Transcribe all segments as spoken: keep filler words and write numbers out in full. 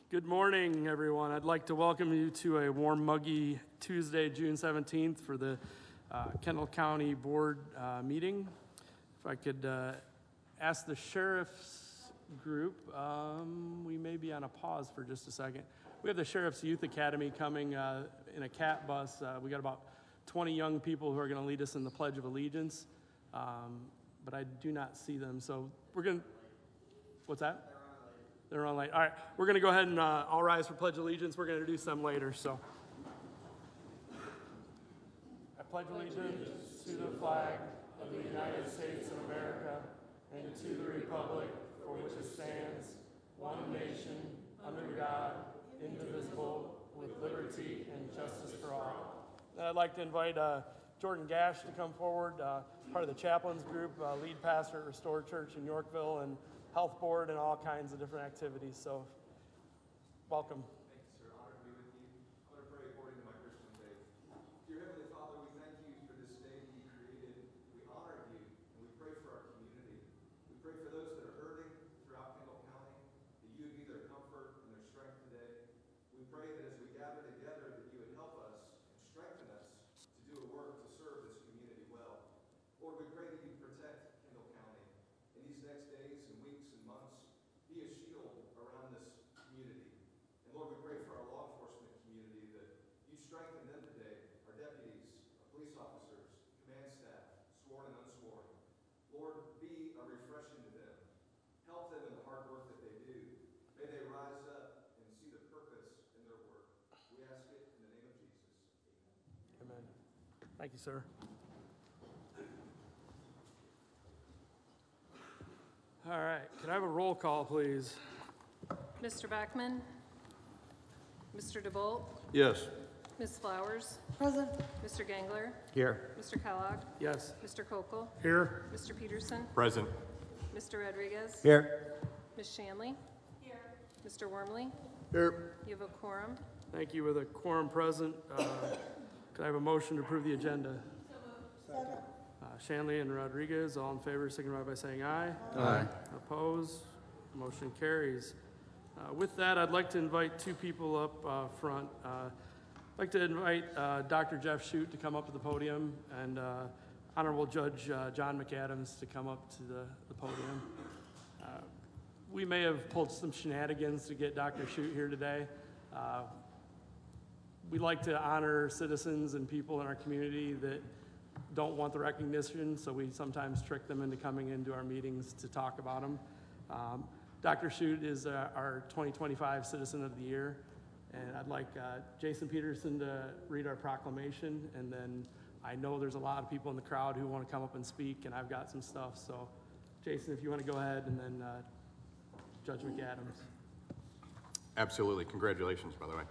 Good morning, everyone. I'd like to welcome you to a warm, muggy Tuesday, June seventeenth for the uh, Kendall County Board uh, meeting. If I could uh, ask the sheriff's group, um, we may be on a pause for just a second. We have the Sheriff's Youth Academy coming uh, in a cat bus. Uh, we got about twenty young people who are going to lead us in the Pledge of Allegiance, um, but I do not see them. So we're going to, what's that? They're on late. All right, we're going to go ahead and uh, all rise for Pledge Allegiance. We're going to introduce them later. So, I pledge allegiance to the flag of the United States of America and to the republic for which it stands, one nation, under God, indivisible, with liberty and justice for all. And I'd like to invite uh, Jordan Gash to come forward, uh, part of the chaplains group, uh, lead pastor at Restored Church in Yorkville, and health board and all kinds of different activities. So, welcome. Thank you, sir. Honored to be with you. I'm going to pray according to my Christian faith. Dear Heavenly Father, we thank you for this day that you created. We honor you, and we pray for our community. We pray for those that are hurting throughout Kendall County, that you would be their comfort and their strength today. We pray that as we gather together, that you would help us and strengthen us to do a work to serve this community well. Lord, we pray that you protect Kendall County in these next days and weeks and months. Be a shield around this community. And Lord, we pray for our law enforcement community that you strengthen them today, our deputies, our police officers, command staff, sworn and unsworn. Lord, be a refreshing to them. Help them in the hard work that they do. May they rise up and see the purpose in their work. We ask it in the name of Jesus. Amen. Amen. Thank you, sir. All right, can I have a roll call, please? Mister Backman? Mister DeVolt? Yes. Miz Flowers? Present. Mister Gangler? Here. Mister Kellogg? Yes. Mister Kokel? Here. Mister Peterson? Present. Mister Rodriguez? Here. Miz Shanley? Here. Mister Wormley? Here. You have a quorum. Thank you. With a quorum present, uh, could I have a motion to approve the agenda? Second. Uh, Shanley and Rodriguez, all in favor, signify by saying aye. Aye. Opposed? Motion carries. Uh, with that, I'd like to invite two people up uh, front. Uh, I'd like to invite uh, Doctor Jeff Shute to come up to the podium and uh, Honorable Judge uh, John McAdams to come up to the, the podium. Uh, we may have pulled some shenanigans to get Doctor Shute here today. Uh, we like to honor citizens and people in our community that don't want the recognition, so we sometimes trick them into coming into our meetings to talk about them. Um, Doctor Shute is uh, our twenty twenty-five Citizen of the Year, and I'd like uh, Jason Peterson to read our proclamation, and then I know there's a lot of people in the crowd who want to come up and speak, and I've got some stuff, so Jason, if you want to go ahead, and then uh, Judge McAdams. Absolutely. Congratulations, by the way.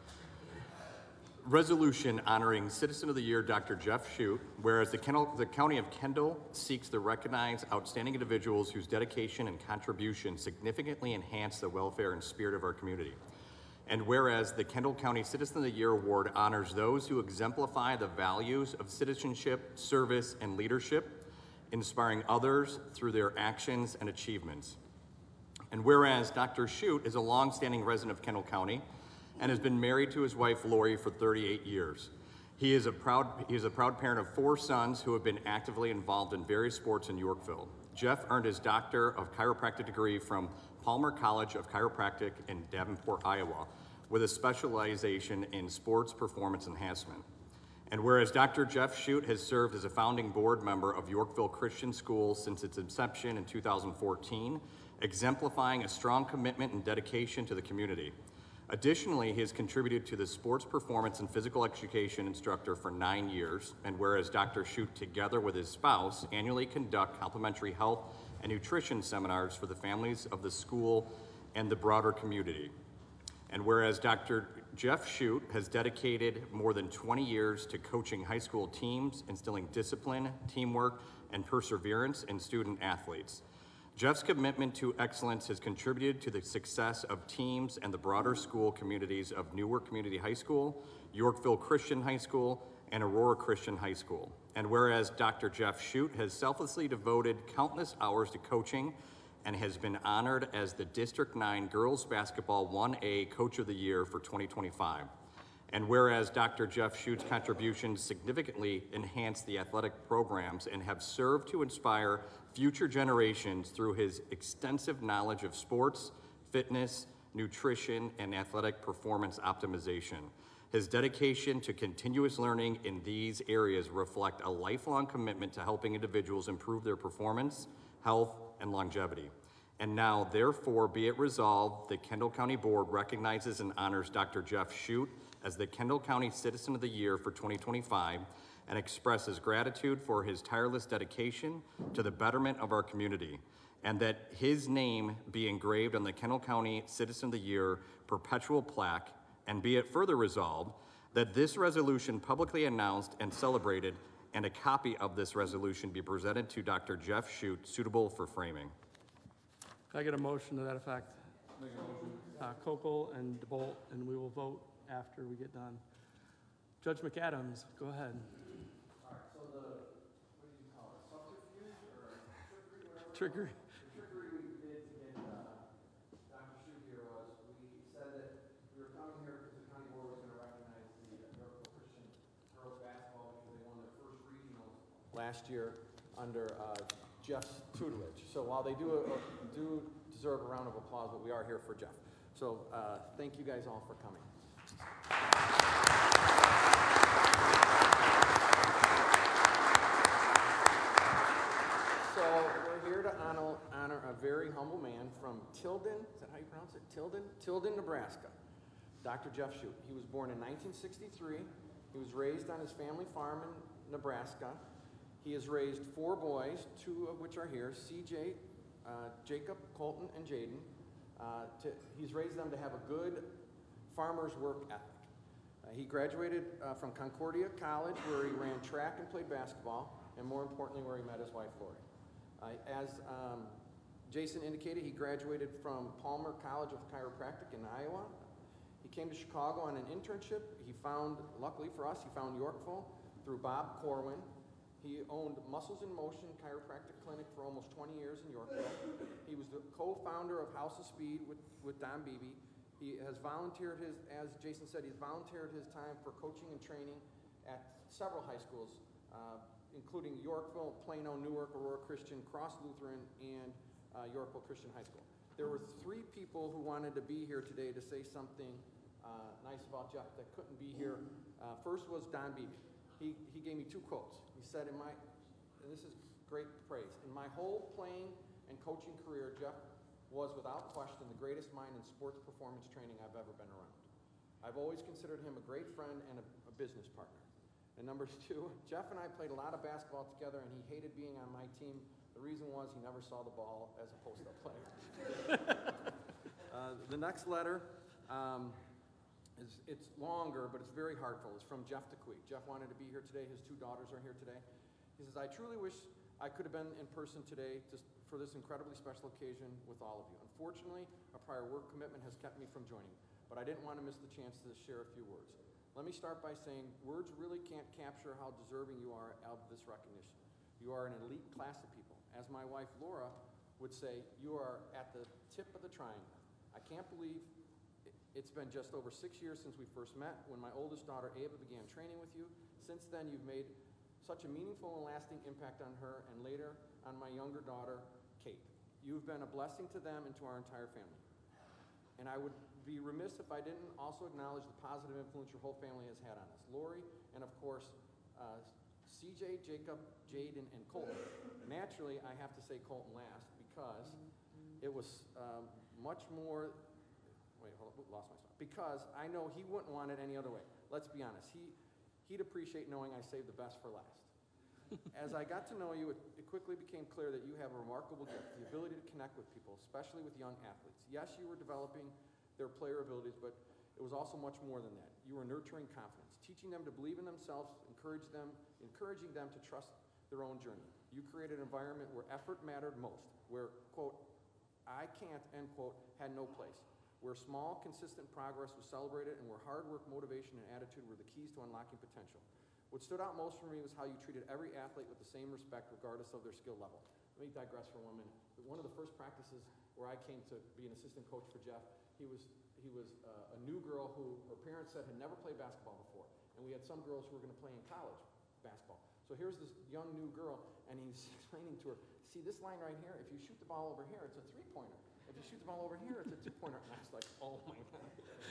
Resolution honoring Citizen of the Year, Doctor Jeff Shute, whereas the, Kendall, the County of Kendall seeks to recognize outstanding individuals whose dedication and contribution significantly enhance the welfare and spirit of our community. And whereas the Kendall County Citizen of the Year Award honors those who exemplify the values of citizenship, service, and leadership, inspiring others through their actions and achievements. And whereas Doctor Shute is a longstanding resident of Kendall County and has been married to his wife Lori for thirty-eight years. He is a proud he is a proud parent of four sons who have been actively involved in various sports in Yorkville. Jeff earned his Doctor of Chiropractic degree from Palmer College of Chiropractic in Davenport, Iowa, with a specialization in sports performance enhancement. And whereas Doctor Jeff Shute has served as a founding board member of Yorkville Christian School since its inception in two thousand fourteen, exemplifying a strong commitment and dedication to the community. Additionally, he has contributed to the sports performance and physical education instructor for nine years, and whereas Doctor Shute, together with his spouse, annually conduct complimentary health and nutrition seminars for the families of the school and the broader community. And whereas Doctor Jeff Shute has dedicated more than twenty years to coaching high school teams, instilling discipline, teamwork, and perseverance in student athletes. Jeff's commitment to excellence has contributed to the success of teams and the broader school communities of Newark Community High School, Yorkville Christian High School, and Aurora Christian High School. And whereas Doctor Jeff Shute has selflessly devoted countless hours to coaching and has been honored as the District nine Girls Basketball one A Coach of the Year for twenty twenty-five. And whereas Doctor Jeff Schutt's contributions significantly enhance the athletic programs and have served to inspire future generations through his extensive knowledge of sports, fitness, nutrition, and athletic performance optimization. His dedication to continuous learning in these areas reflect a lifelong commitment to helping individuals improve their performance, health, and longevity. And now, therefore, be it resolved, the Kendall County Board recognizes and honors Doctor Jeff Schutt as the Kendall County Citizen of the Year for twenty twenty-five and expresses gratitude for his tireless dedication to the betterment of our community, and that his name be engraved on the Kendall County Citizen of the Year perpetual plaque, and be it further resolved that this resolution publicly announced and celebrated, and a copy of this resolution be presented to Doctor Jeff Schutt, suitable for framing. Can I get a motion to that effect? Make a motion. Uh, Kokel and DeBolt, and we will vote after we get done. Judge McAdams, go ahead. All right, so the, what do you call it, subterfuge or trickery, whatever? Trigger. The trickery we did to get uh, Doctor Schutt here was, we said that we were coming here because the county board was going to recognize the Yorkville Christian girls basketball because they won their first regionals last year under uh, Jeff's tutelage. So while they do, uh, do deserve a round of applause, but we are here for Jeff. So uh, thank you guys all for coming. So we're here to honor, honor a very humble man from Tilden, is that how you pronounce it? Tilden? Tilden, Nebraska. Doctor Jeff Schutt. He was born in nineteen sixty-three. He was raised on his family farm in Nebraska. He has raised four boys, two of which are here, C J, uh, Jacob, Colton, and Jaden. Uh, to, he's raised them to have a good farmer's work ethic. Uh, he graduated uh, from Concordia College, where he ran track and played basketball, and more importantly, where he met his wife, Lori. Uh, as um, Jason indicated, he graduated from Palmer College of Chiropractic in Iowa. He came to Chicago on an internship. He found, luckily for us, he found Yorkville through Bob Corwin. He owned Muscles in Motion Chiropractic Clinic for almost twenty years in Yorkville. He was the co-founder of House of Speed with, with Don Beebe. He has volunteered his, as Jason said, he's volunteered his time for coaching and training at several high schools, uh, including Yorkville, Plano, Newark, Aurora Christian, Cross Lutheran, and uh, Yorkville Christian High School. There were three people who wanted to be here today to say something uh, nice about Jeff that couldn't be here. Uh, first was Don Beebe. He, he gave me two quotes. He said, in my, and this is great praise, in my whole playing and coaching career, Jeff was without question the greatest mind in sports performance training I've ever been around. I've always considered him a great friend and a, a business partner. And number two, Jeff and I played a lot of basketball together, and he hated being on my team. The reason was he never saw the ball as a post-up player. uh, the next letter, um, is, it's longer, but it's very heartful. It's from Jeff DeQuee. Jeff wanted to be here today. His two daughters are here today. He says, I truly wish I could have been in person today to, for this incredibly special occasion with all of you. Unfortunately, a prior work commitment has kept me from joining, but I didn't want to miss the chance to share a few words. Let me start by saying words really can't capture how deserving you are of this recognition. You are an elite class of people. As my wife, Laura, would say, you are at the tip of the triangle. I can't believe it's been just over six years since we first met, when my oldest daughter, Ava, began training with you. Since then, you've made such a meaningful and lasting impact on her, and later on my younger daughter, Kate. You've been a blessing to them and to our entire family. And I would be remiss if I didn't also acknowledge the positive influence your whole family has had on us. Lori, and of course, uh, C J, Jacob, Jaden, and Colton. Naturally, I have to say Colton last because it was um, much more, wait, hold on, lost my spot. Because I know he wouldn't want it any other way. Let's be honest. He, he'd appreciate knowing I saved the best for last. As I got to know you, it, it quickly became clear that you have a remarkable gift, the ability to connect with people, especially with young athletes. Yes, you were developing their player abilities, but it was also much more than that. You were nurturing confidence, teaching them to believe in themselves, encourage them, encouraging them to trust their own journey. You created an environment where effort mattered most, where, quote, I can't, end quote, had no place, where small, consistent progress was celebrated, and where hard work, motivation, and attitude were the keys to unlocking potential. What stood out most for me was how you treated every athlete with the same respect, regardless of their skill level. let me digress for one minute. One of the first practices where I came to be an assistant coach for Jeff, he was, he was uh, a new girl who her parents said had never played basketball before. And we had some girls who were going to play in college basketball. So here's this young new girl, and he's explaining to her, see this line right here, if you shoot the ball over here, it's a three-pointer. If you shoot the ball over here, it's a two-pointer. And I was like, oh my God.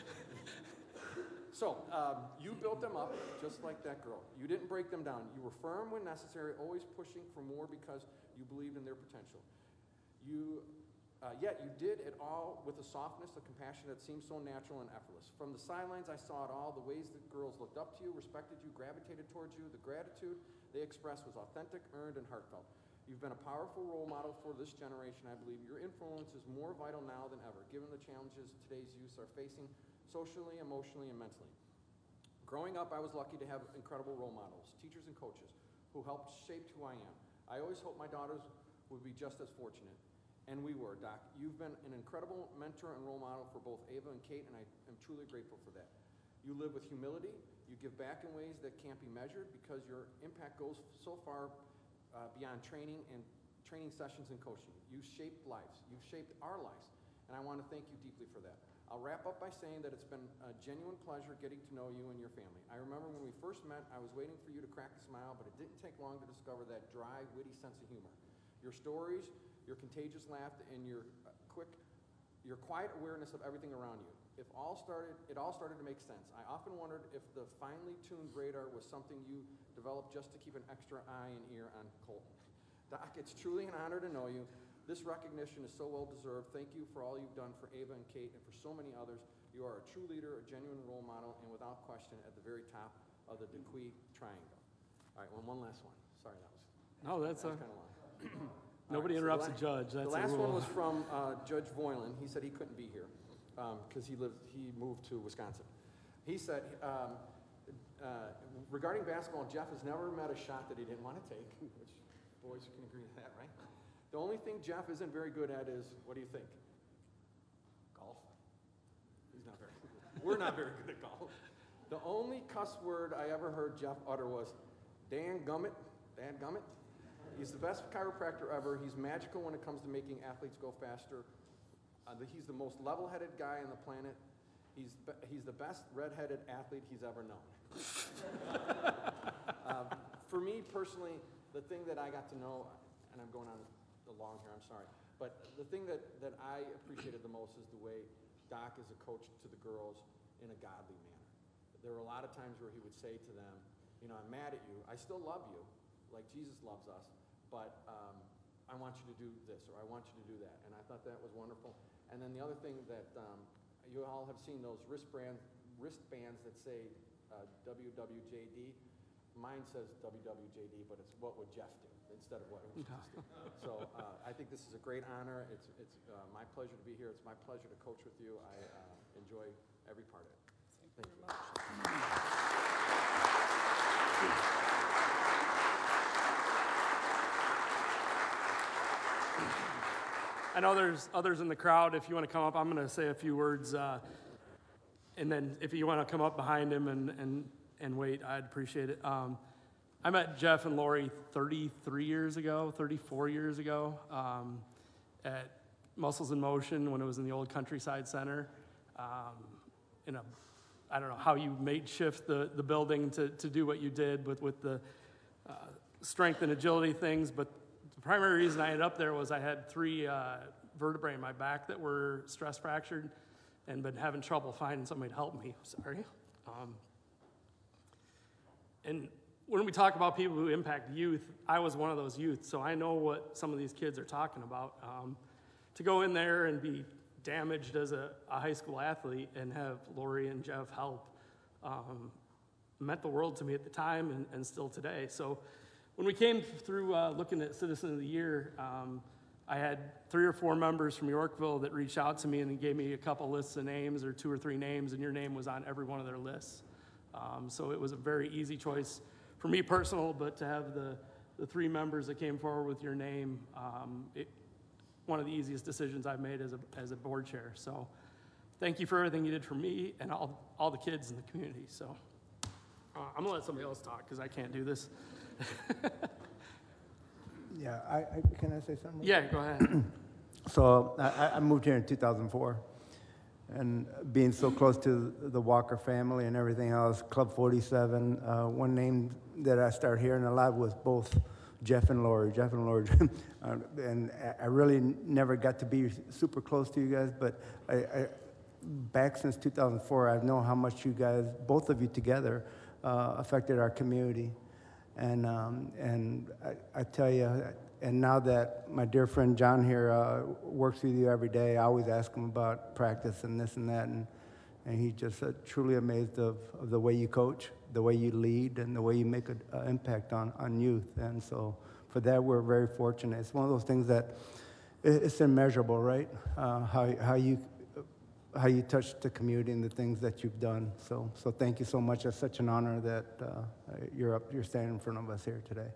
So, um, you built them up just like that girl. You didn't break them down. You were firm when necessary, always pushing for more because you believed in their potential. You, uh, yet you did it all with a softness, a compassion that seemed so natural and effortless. From the sidelines, I saw it all, the ways that girls looked up to you, respected you, gravitated towards you. The gratitude they expressed was authentic, earned, and heartfelt. You've been a powerful role model for this generation, I believe. Your influence is more vital now than ever, given the challenges today's youth are facing socially, emotionally, and mentally. Growing up, I was lucky to have incredible role models, teachers and coaches, who helped shape who I am. I always hoped my daughters would be just as fortunate, and we were, Doc. You've been an incredible mentor and role model for both Ava and Kate, and I am truly grateful for that. You live with humility, you give back in ways that can't be measured because your impact goes so far uh, beyond training and training sessions and coaching. You've shaped lives, you've shaped our lives, and I want to thank you deeply for that. I'll wrap up by saying that it's been a genuine pleasure getting to know you and your family. I remember when we first met, I was waiting for you to crack a smile, but it didn't take long to discover that dry, witty sense of humor. Your stories, your contagious laugh, and your uh, quick, your quiet awareness of everything around you. If all started, it all started to make sense. I often wondered if the finely tuned radar was something you developed just to keep an extra eye and ear on Colton. Doc, it's truly an honor to know you. This recognition is so well deserved. Thank you for all you've done for Ava and Kate and for so many others. You are a true leader, a genuine role model, and without question at the very top of the DeQuee Triangle. All right, one, one last one. Sorry, that was, No, that's that was a, kind of long. nobody All right, interrupts so a judge. That's the a last rule. one was from uh, Judge Voiland. He said he couldn't be here because um, he lived, he moved to Wisconsin. He said, um, uh, regarding basketball, Jeff has never met a shot that he didn't want to take, which boys can agree to that, right? The only thing Jeff isn't very good at is, what do you think? Golf? He's not very good. We're not very good at golf. The only cuss word I ever heard Jeff utter was, Dan gummit, Dan gummit. He's the best chiropractor ever. He's magical when it comes to making athletes go faster. Uh, the, he's the most level-headed guy on the planet. He's, be, he's the best red-headed athlete he's ever known. uh, for me personally, the thing that I got to know, and I'm going on long here, I'm sorry. But the thing that, that I appreciated the most is the way Doc is a coach to the girls in a godly manner. There were a lot of times where he would say to them, you know, I'm mad at you. I still love you, like Jesus loves us, but um, I want you to do this, or I want you to do that. And I thought that was wonderful. And then the other thing that um, you all have seen those wristbands, wristbands that say uh, W W J D. Mine says W W J D, but it's what would Jeff do instead of what would Jesus do. So uh, I think this is a great honor. It's, it's uh, my pleasure to be here. It's my pleasure to coach with you. I uh, enjoy every part of it. Thank you. I know there's others in the crowd. If you want to come up, I'm going to say a few words. Uh, and then if you want to come up behind him and, and, and wait, I'd appreciate it. Um, I met Jeff and Lori thirty-three years ago, thirty-four years ago, um, at Muscles in Motion when it was in the old Countryside Center. Um, in a, I don't know how you made shift the, the building to, to do what you did with, with the uh, strength and agility things, but the primary reason I ended up there was I had three uh, vertebrae in my back that were stress fractured and been having trouble finding somebody to help me. Sorry. Um, and when we talk about people who impact youth, I was one of those youth, so I know what some of these kids are talking about. Um, to go in there and be damaged as a, a high school athlete and have Lori and Jeff help um, meant the world to me at the time and, and still today. So when we came through uh, looking at Citizen of the Year, um, I had three or four members from Yorkville that reached out to me and gave me a couple lists of names or two or three names, and your name was on every one of their lists. Um, so it was a very easy choice for me personal, but to have the, the three members that came forward with your name, um, it, one of the easiest decisions I've made as a, as a board chair. So thank you for everything you did for me and all, all the kids in the community. So uh, I'm gonna let somebody else talk because I can't do this. Yeah, I, I, can I say something? Yeah, go ahead. So I, I moved here in two thousand four, and being so close to the Walker family and everything else, Club forty-seven, uh, one name that I started hearing a lot was both Jeff and Lori, Jeff and Lori. uh, and I really never got to be super close to you guys, but I, I, back since two thousand four, I've known how much you guys, both of you together, uh, affected our community. And, um, and I, I tell you, and now that my dear friend John here uh, works with you every day, I always ask him about practice and this and that, and, and he's just uh, truly amazed of, of the way you coach, the way you lead, and the way you make an impact on, on youth. And so for that, we're very fortunate. It's one of those things that it, it's immeasurable, right? Uh, how, how you how you touch the community and the things that you've done. So, so thank you so much. It's such an honor that uh, you're up, you're standing in front of us here today.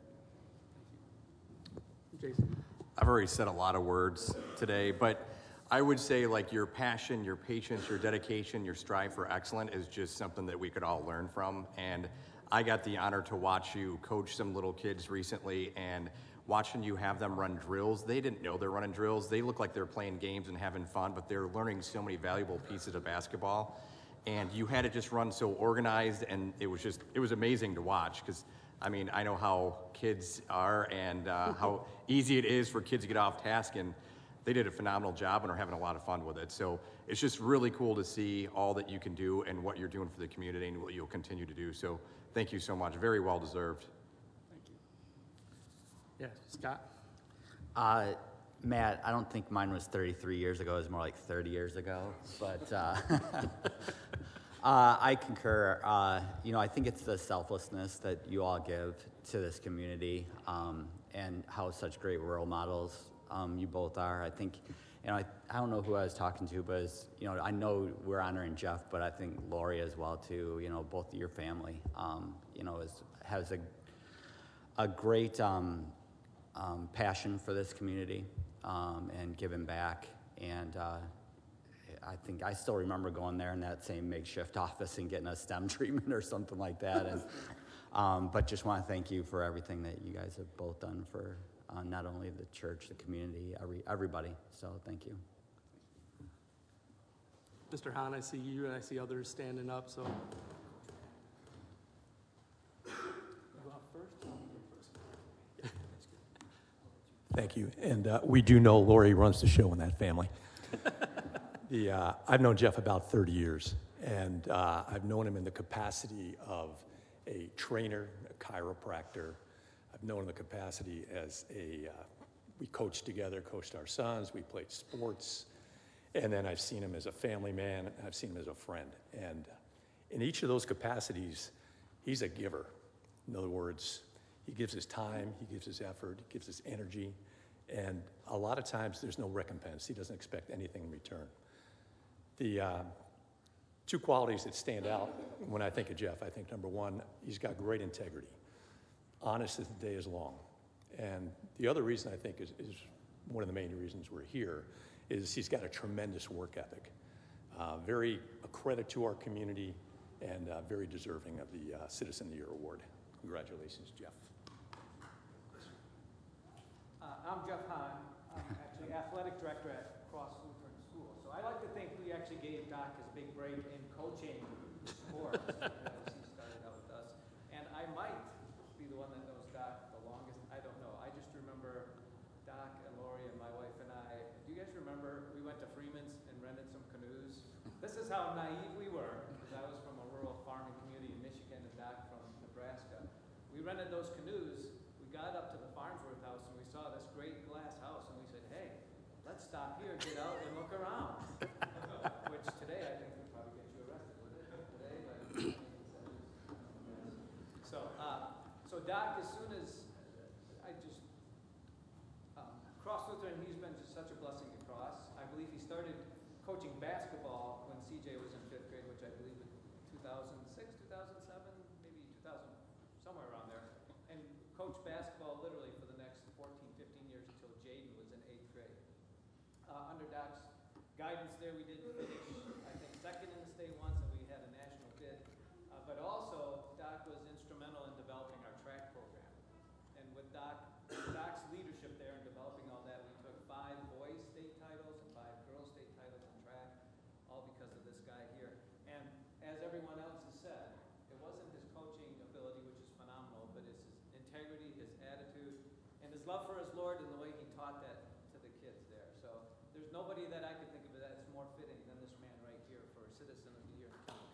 Jason. I've already said a lot of words today, but I would say like your passion, your patience, your dedication, your strive for excellence is just something that we could all learn from. And I got the honor to watch you coach some little kids recently, and watching you have them run drills. They didn't know they're running drills. They look like they're playing games and having fun, but they're learning so many valuable pieces of basketball. And you had it just run so organized, and it was just, it was amazing to watch, because I mean, I know how kids are and uh, how easy it is for kids to get off task, and they did a phenomenal job and are having a lot of fun with it. So it's just really cool to see all that you can do and what you're doing for the community and what you'll continue to do. So thank you so much. Very well deserved. Thank you. Yeah, Scott? Uh, Matt, I don't think mine was thirty-three years ago. It was more like thirty years ago. But uh, uh, I concur. Uh, you know, I think it's the selflessness that you all give to this community, um, and how such great role models um, you both are. I think, you know, I, I don't know who I was talking to, but it's, you know, I know we're honoring Jeff, but I think Lori as well too. You know, both of your family, um, you know, is, has a a great um, um, passion for this community. Um, and giving back, and uh, I think I still remember going there in that same makeshift office and getting a STEM treatment or something like that. And um, but just want to thank you for everything that you guys have both done for uh, not only the church, the community, every everybody. So thank you. Mister Hahn, I see you and I see others standing up, so. Thank you. And uh, we do know Lori runs the show in that family. the, uh, I've known Jeff about thirty years, and uh, I've known him in the capacity of a trainer, a chiropractor. I've known him in the capacity as a, uh, we coached together, coached our sons, we played sports, and then I've seen him as a family man, and I've seen him as a friend. And in each of those capacities, he's a giver. In other words, he gives his time, he gives his effort, he gives his energy, and a lot of times there's no recompense. He doesn't expect anything in return. The uh, two qualities that stand out when I think of Jeff, I think number one, he's got great integrity, honest as the day is long. And the other reason I think is, is one of the main reasons we're here, is he's got a tremendous work ethic. Uh, very a credit to our community, and uh, very deserving of the uh, Citizen of the Year Award. Congratulations, Jeff. Uh, I'm Jeff Hahn. I'm actually athletic director at Cross Lutheran School. So I like to think we actually gave Doc his big break in coaching sports. As he started out with us. And I might be the one that knows Doc the longest. I don't know. I just remember Doc and Lori and my wife and I. Do you guys remember we went to Freeman's and rented some canoes? This is how naive we were, because I was from a rural farming community in Michigan and Doc from Nebraska. We rented those canoes. We got up to the Farnsworth house and we saw this great glass house and we said, hey, let's stop here, get out and look around. Which today I think would probably get you arrested with it today, but so uh, so Doc, as soon as I just um, Cross Lutheran, he's been just such a blessing to Cross. I believe he started coaching basketball when C J was in fifth grade, which I believe was two thousand six, two thousand seven, maybe two thousand, somewhere around there, and coached basketball literally for the next fourteen, fifteen years until Jaden was in eighth grade. Uh, under Doc's guidance there, we did finish, I think, second in the state once, and we had a national bid. Uh, but also, Doc was instrumental in developing our track program. And with Doc, Doc's leadership love for his Lord and the way he taught that to the kids there. So there's nobody that I could think of that's more fitting than this man right here for Citizen of the Year.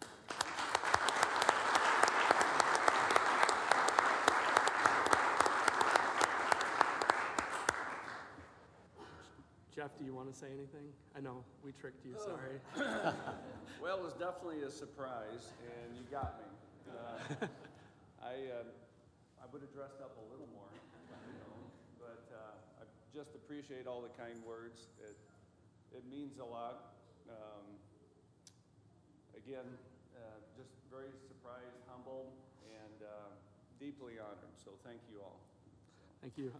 Jeff, do you want to say anything? I know we tricked you, sorry. Well, it was definitely a surprise, and you got me. Uh, I, uh, I would have dressed up a little more, you know, but uh, I just appreciate all the kind words. It, it means a lot. Um, again, uh, just very surprised, humbled, and uh, deeply honored. So thank you all. Thank you.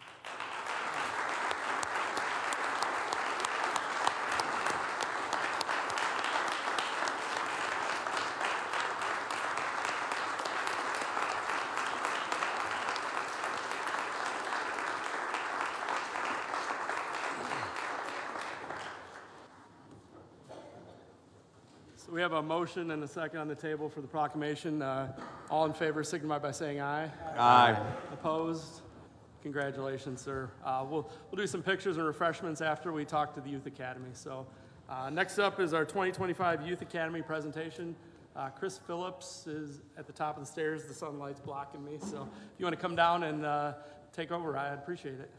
So we have a motion and a second on the table for the proclamation. Uh, all in favor signify by saying aye. Aye. Opposed? Congratulations, sir. Uh, we'll, we'll do some pictures and refreshments after we talk to the Youth Academy. So uh, next up is our twenty twenty-five Youth Academy presentation. Uh, Chris Phillips is at the top of the stairs. The sunlight's blocking me. So if you want to come down and uh, take over, I'd appreciate it.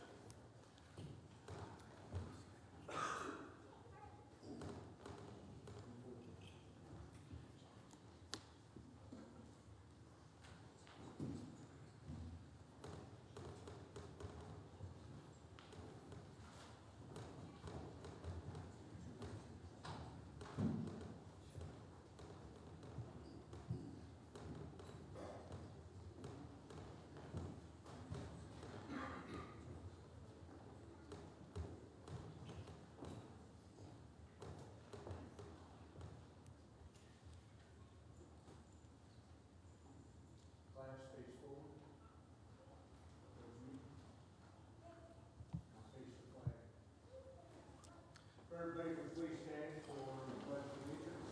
Everybody can please stand for the pledge of allegiance.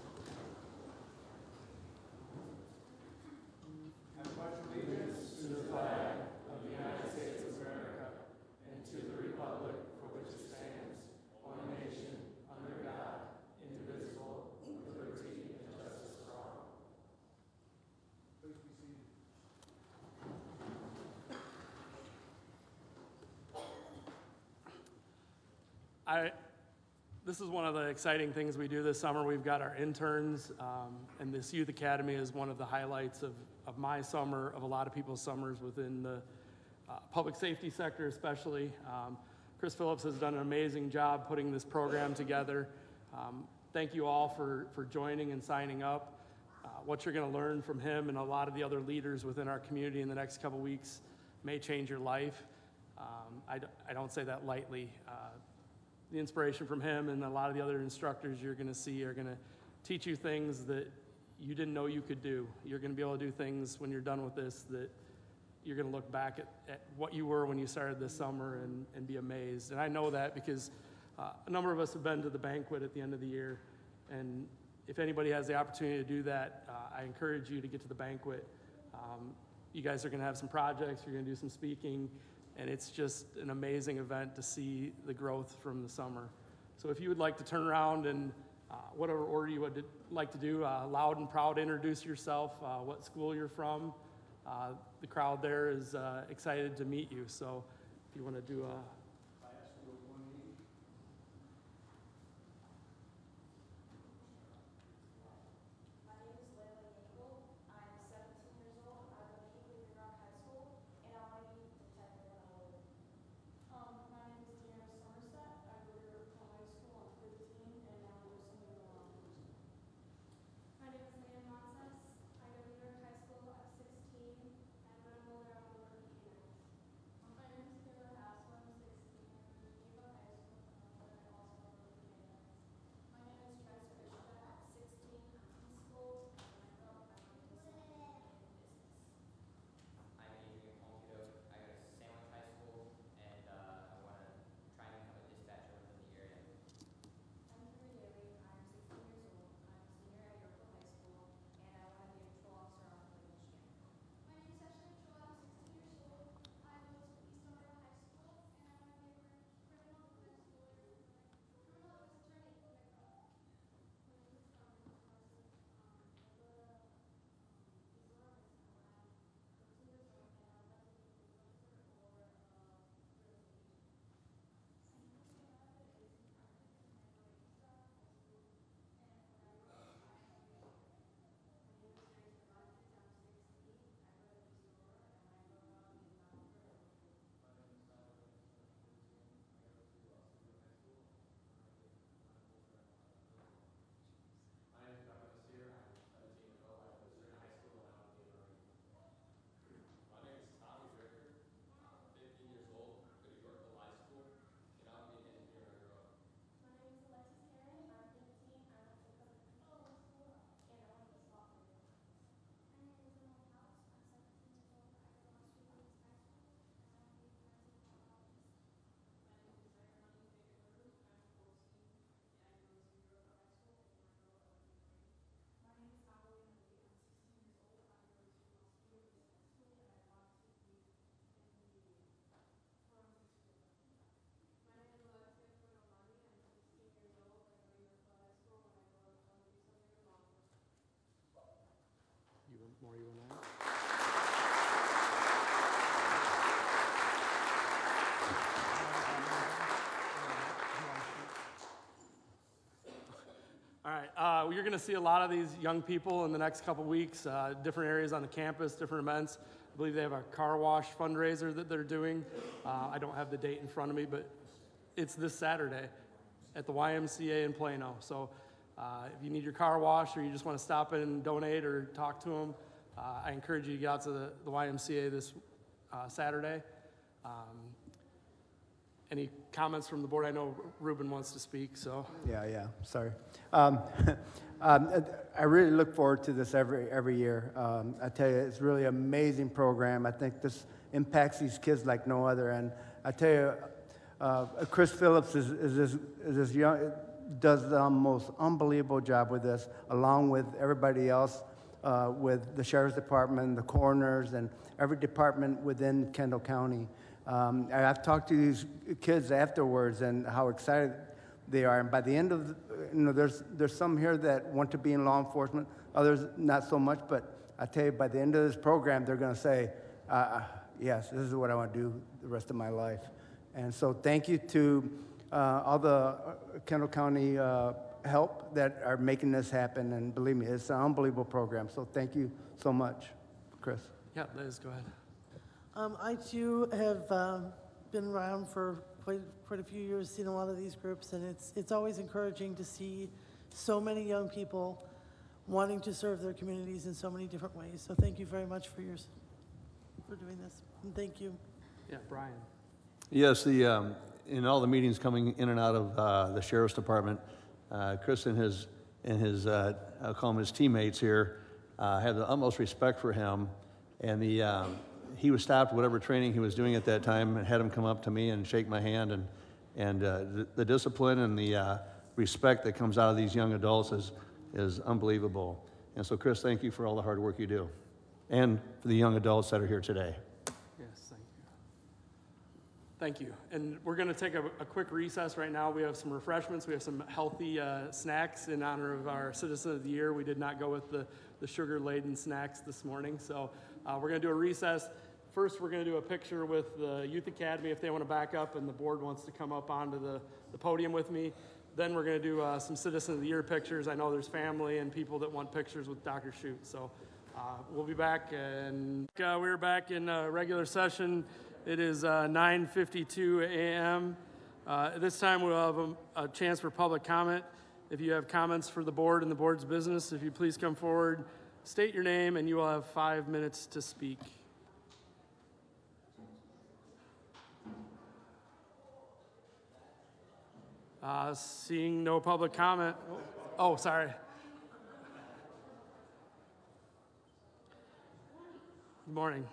I pledge allegiance to the flag of the United States of America and to the republic for which it stands, one nation, under God, indivisible, with liberty and justice for all. Please be seated. I, this is one of the exciting things we do this summer. We've got our interns, um, and this Youth Academy is one of the highlights of, of my summer, of a lot of people's summers within the uh, public safety sector especially. Um, Chris Phillips has done an amazing job putting this program together. Um, thank you all for, for joining and signing up. Uh, what you're going to learn from him and a lot of the other leaders within our community in the next couple weeks may change your life. Um, I, d- I don't say that lightly. Uh, the inspiration from him and a lot of the other instructors you're going to see are going to teach you things that you didn't know you could do. You're going to be able to do things when you're done with this that you're going to look back at, at what you were when you started this summer and, and be amazed. And I know that because uh, a number of us have been to the banquet at the end of the year. And if anybody has the opportunity to do that, uh, I encourage you to get to the banquet. Um, you guys are going to have some projects, you're going to do some speaking, and it's just an amazing event to see the growth from the summer. So if you would like to turn around and uh, whatever order you would like to do, uh, loud and proud, introduce yourself, uh, what school you're from. Uh, the crowd there is uh, excited to meet you. So if you want to do a More you and I. All right, uh, you're going to see a lot of these young people in the next couple weeks, uh, different areas on the campus, different events. I believe they have a car wash fundraiser that they're doing. Uh, I don't have the date in front of me, but it's this Saturday at the Y M C A in Plano. So uh, if you need your car washed or you just want to stop in and donate or talk to them, uh, I encourage you to get out to the, the Y M C A this uh, Saturday. Um, any comments from the board? I know Ruben wants to speak, so. Yeah, yeah, sorry. Um, um, I really look forward to this every every year. Um, I tell you, it's really an amazing program. I think this impacts these kids like no other. And I tell you, uh, Chris Phillips is, is, this, is this young, does the most unbelievable job with this, along with everybody else, uh, with the Sheriff's Department, the coroners, and every department within Kendall County. Um, and I've talked to these kids afterwards and how excited they are. And by the end of, the, you know, there's there's some here that want to be in law enforcement, others not so much. But I tell you, by the end of this program, they're going to say, uh, yes, this is what I want to do the rest of my life. And so thank you to uh, all the Kendall County uh, help that are making this happen. And believe me, it's an unbelievable program. So thank you so much, Chris. Yeah, Liz, go ahead. Um, I too have um, been around for quite quite a few years, seen a lot of these groups, and it's it's always encouraging to see so many young people wanting to serve their communities in so many different ways. So thank you very much for your for doing this, and thank you. Yeah, Brian. Yes, the um, in all the meetings coming in and out of uh, the Sheriff's Department, uh, Chris and his and his uh, I'll call him his teammates here uh, have the utmost respect for him, and the. Um, He was stopped, whatever training he was doing at that time, and had him come up to me and shake my hand. And, and uh, the, the discipline and the uh, respect that comes out of these young adults is, is unbelievable. And so, Chris, thank you for all the hard work you do, and for the young adults that are here today. Yes, thank you. Thank you. And we're going to take a, a quick recess right now. We have some refreshments. We have some healthy uh, snacks in honor of our Citizen of the Year. We did not go with the, the sugar-laden snacks this morning, so uh, we're going to do a recess. First, we're going to do a picture with the Youth Academy if they want to back up and the board wants to come up onto the, the podium with me. Then we're going to do uh, some Citizen of the Year pictures. I know there's family and people that want pictures with Doctor Shute. So uh, we'll be back. And uh, we're back in uh, regular session. It is uh, nine fifty-two a.m. Uh, at this time, we'll have a, a chance for public comment. If you have comments for the board and the board's business, if you please come forward, state your name, and you will have five minutes to speak. Uh, seeing no public comment. Oh, sorry. Good morning.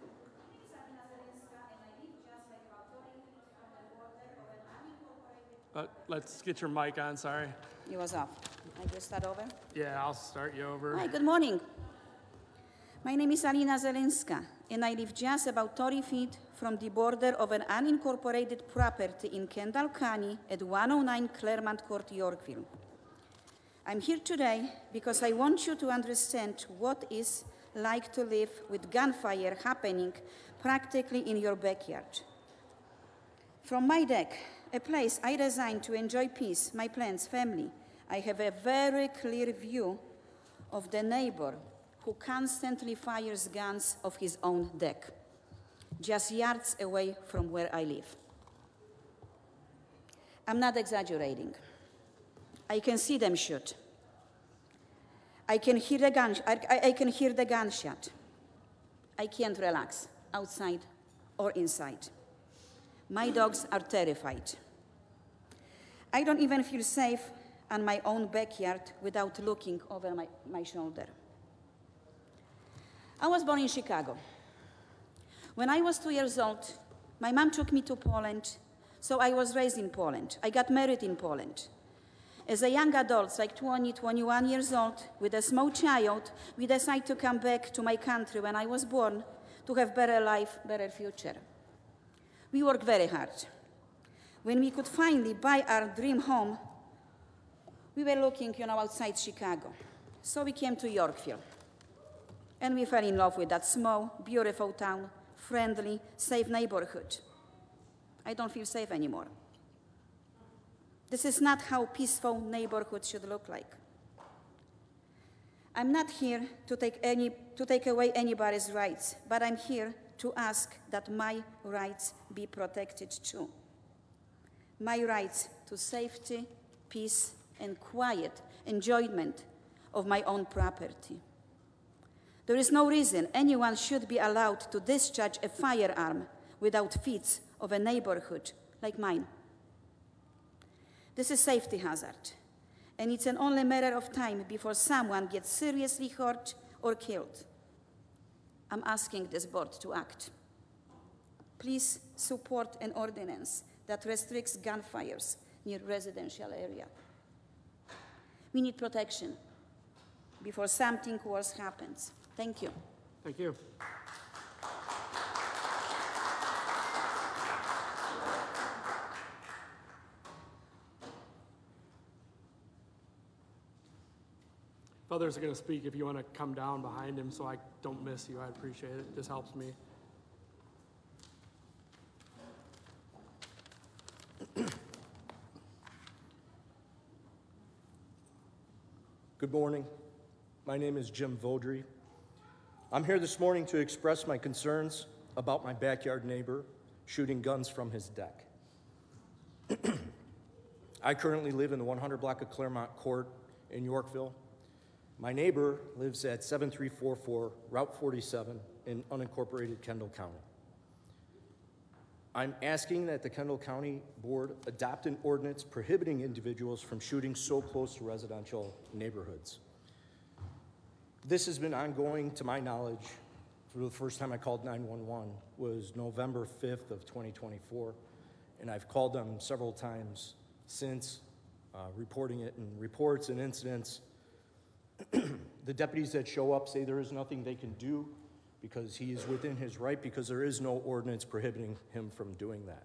Uh, let's get your mic on, sorry. It was off. I guess start over? Yeah, I'll start you over. Hi, good morning. My name is Alina Zelenska, and I live just about thirty feet from the border of an unincorporated property in Kendall County at one oh nine Claremont Court, Yorkville. I'm here today because I want you to understand what it's like to live with gunfire happening practically in your backyard. From my deck, a place I designed to enjoy peace, my plants, family, I have a very clear view of the neighbor who constantly fires guns off his own deck, just yards away from where I live. I'm not exaggerating. I can see them shoot. I can hear the gun, I, I can hear the gunshot. I can't relax, outside or inside. My dogs are terrified. I don't even feel safe in my own backyard without looking over my, my shoulder. I was born in Chicago. When I was two years old, my mom took me to Poland, so I was raised in Poland. I got married in Poland. As a young adult, like twenty, twenty-one years old, with a small child, we decided to come back to my country when I was born to have better life, better future. We worked very hard. When we could finally buy our dream home, we were looking, you know, outside Chicago. So we came to Yorkville. And we fell in love with that small, beautiful town, friendly, safe neighborhood. I don't feel safe anymore. This is not how peaceful neighborhood should look like. I'm not here to take, any, to take away anybody's rights, but I'm here to ask that my rights be protected too. My rights to safety, peace, and quiet enjoyment of my own property. There is no reason anyone should be allowed to discharge a firearm without fees of a neighborhood like mine. This is a safety hazard, and it's an only matter of time before someone gets seriously hurt or killed. I'm asking this board to act. Please support an ordinance that restricts gunfires near residential area. We need protection before something worse happens. Thank you. Thank you. If others are going to speak, if you want to come down behind him so I don't miss you, I'd appreciate it. It just helps me. Good morning. My name is Jim Vaudry. I'm here this morning to express my concerns about my backyard neighbor shooting guns from his deck. I currently live in the one hundred block of Claremont Court in Yorkville. My neighbor lives at seven three four four Route forty-seven in unincorporated Kendall County. I'm asking that the Kendall County Board adopt an ordinance prohibiting individuals from shooting so close to residential neighborhoods. This has been ongoing, to my knowledge, for the first time I called nine one one was November fifth of twenty twenty-four, and I've called them several times since, uh, reporting it in reports and incidents. The deputies that show up say there is nothing they can do because he is within his right, because there is no ordinance prohibiting him from doing that.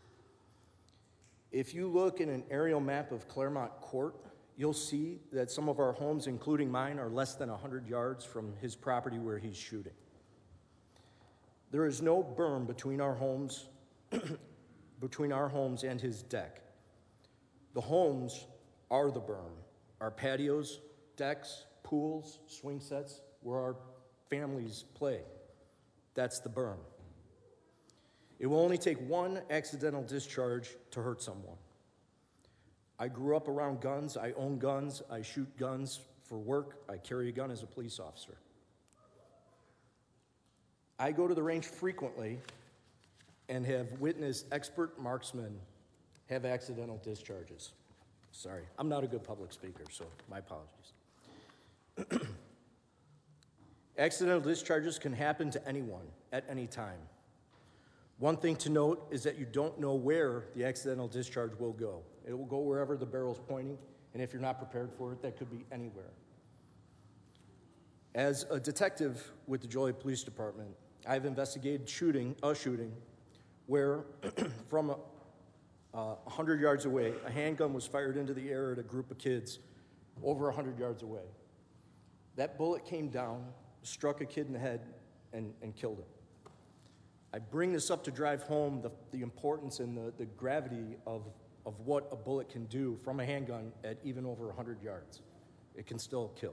If you look at an aerial map of Claremont Court, you'll see that some of our homes, including mine, are less than one hundred yards from his property where he's shooting. There is no berm between our homes, between our homes and his deck. The homes are the berm. Our patios, decks, pools, swing sets, where our families play. That's the berm. It will only take one accidental discharge to hurt someone. I grew up around guns. I own guns. I shoot guns for work. I carry a gun as a police officer. I go to the range frequently and have witnessed expert marksmen have accidental discharges. Sorry, I'm not a good public speaker, so my apologies. Accidental discharges can happen to anyone at any time. One thing to note is that you don't know where the accidental discharge will go. It will go wherever the barrel's pointing, and if you're not prepared for it, that could be anywhere. As a detective with the Joliet Police Department, I've investigated shooting, a shooting, where from a, uh, one hundred yards away, a handgun was fired into the air at a group of kids over one hundred yards away. That bullet came down, struck a kid in the head, and, and killed him. I bring this up to drive home the, the importance and the, the gravity of, of what a bullet can do from a handgun at even over one hundred yards. It can still kill.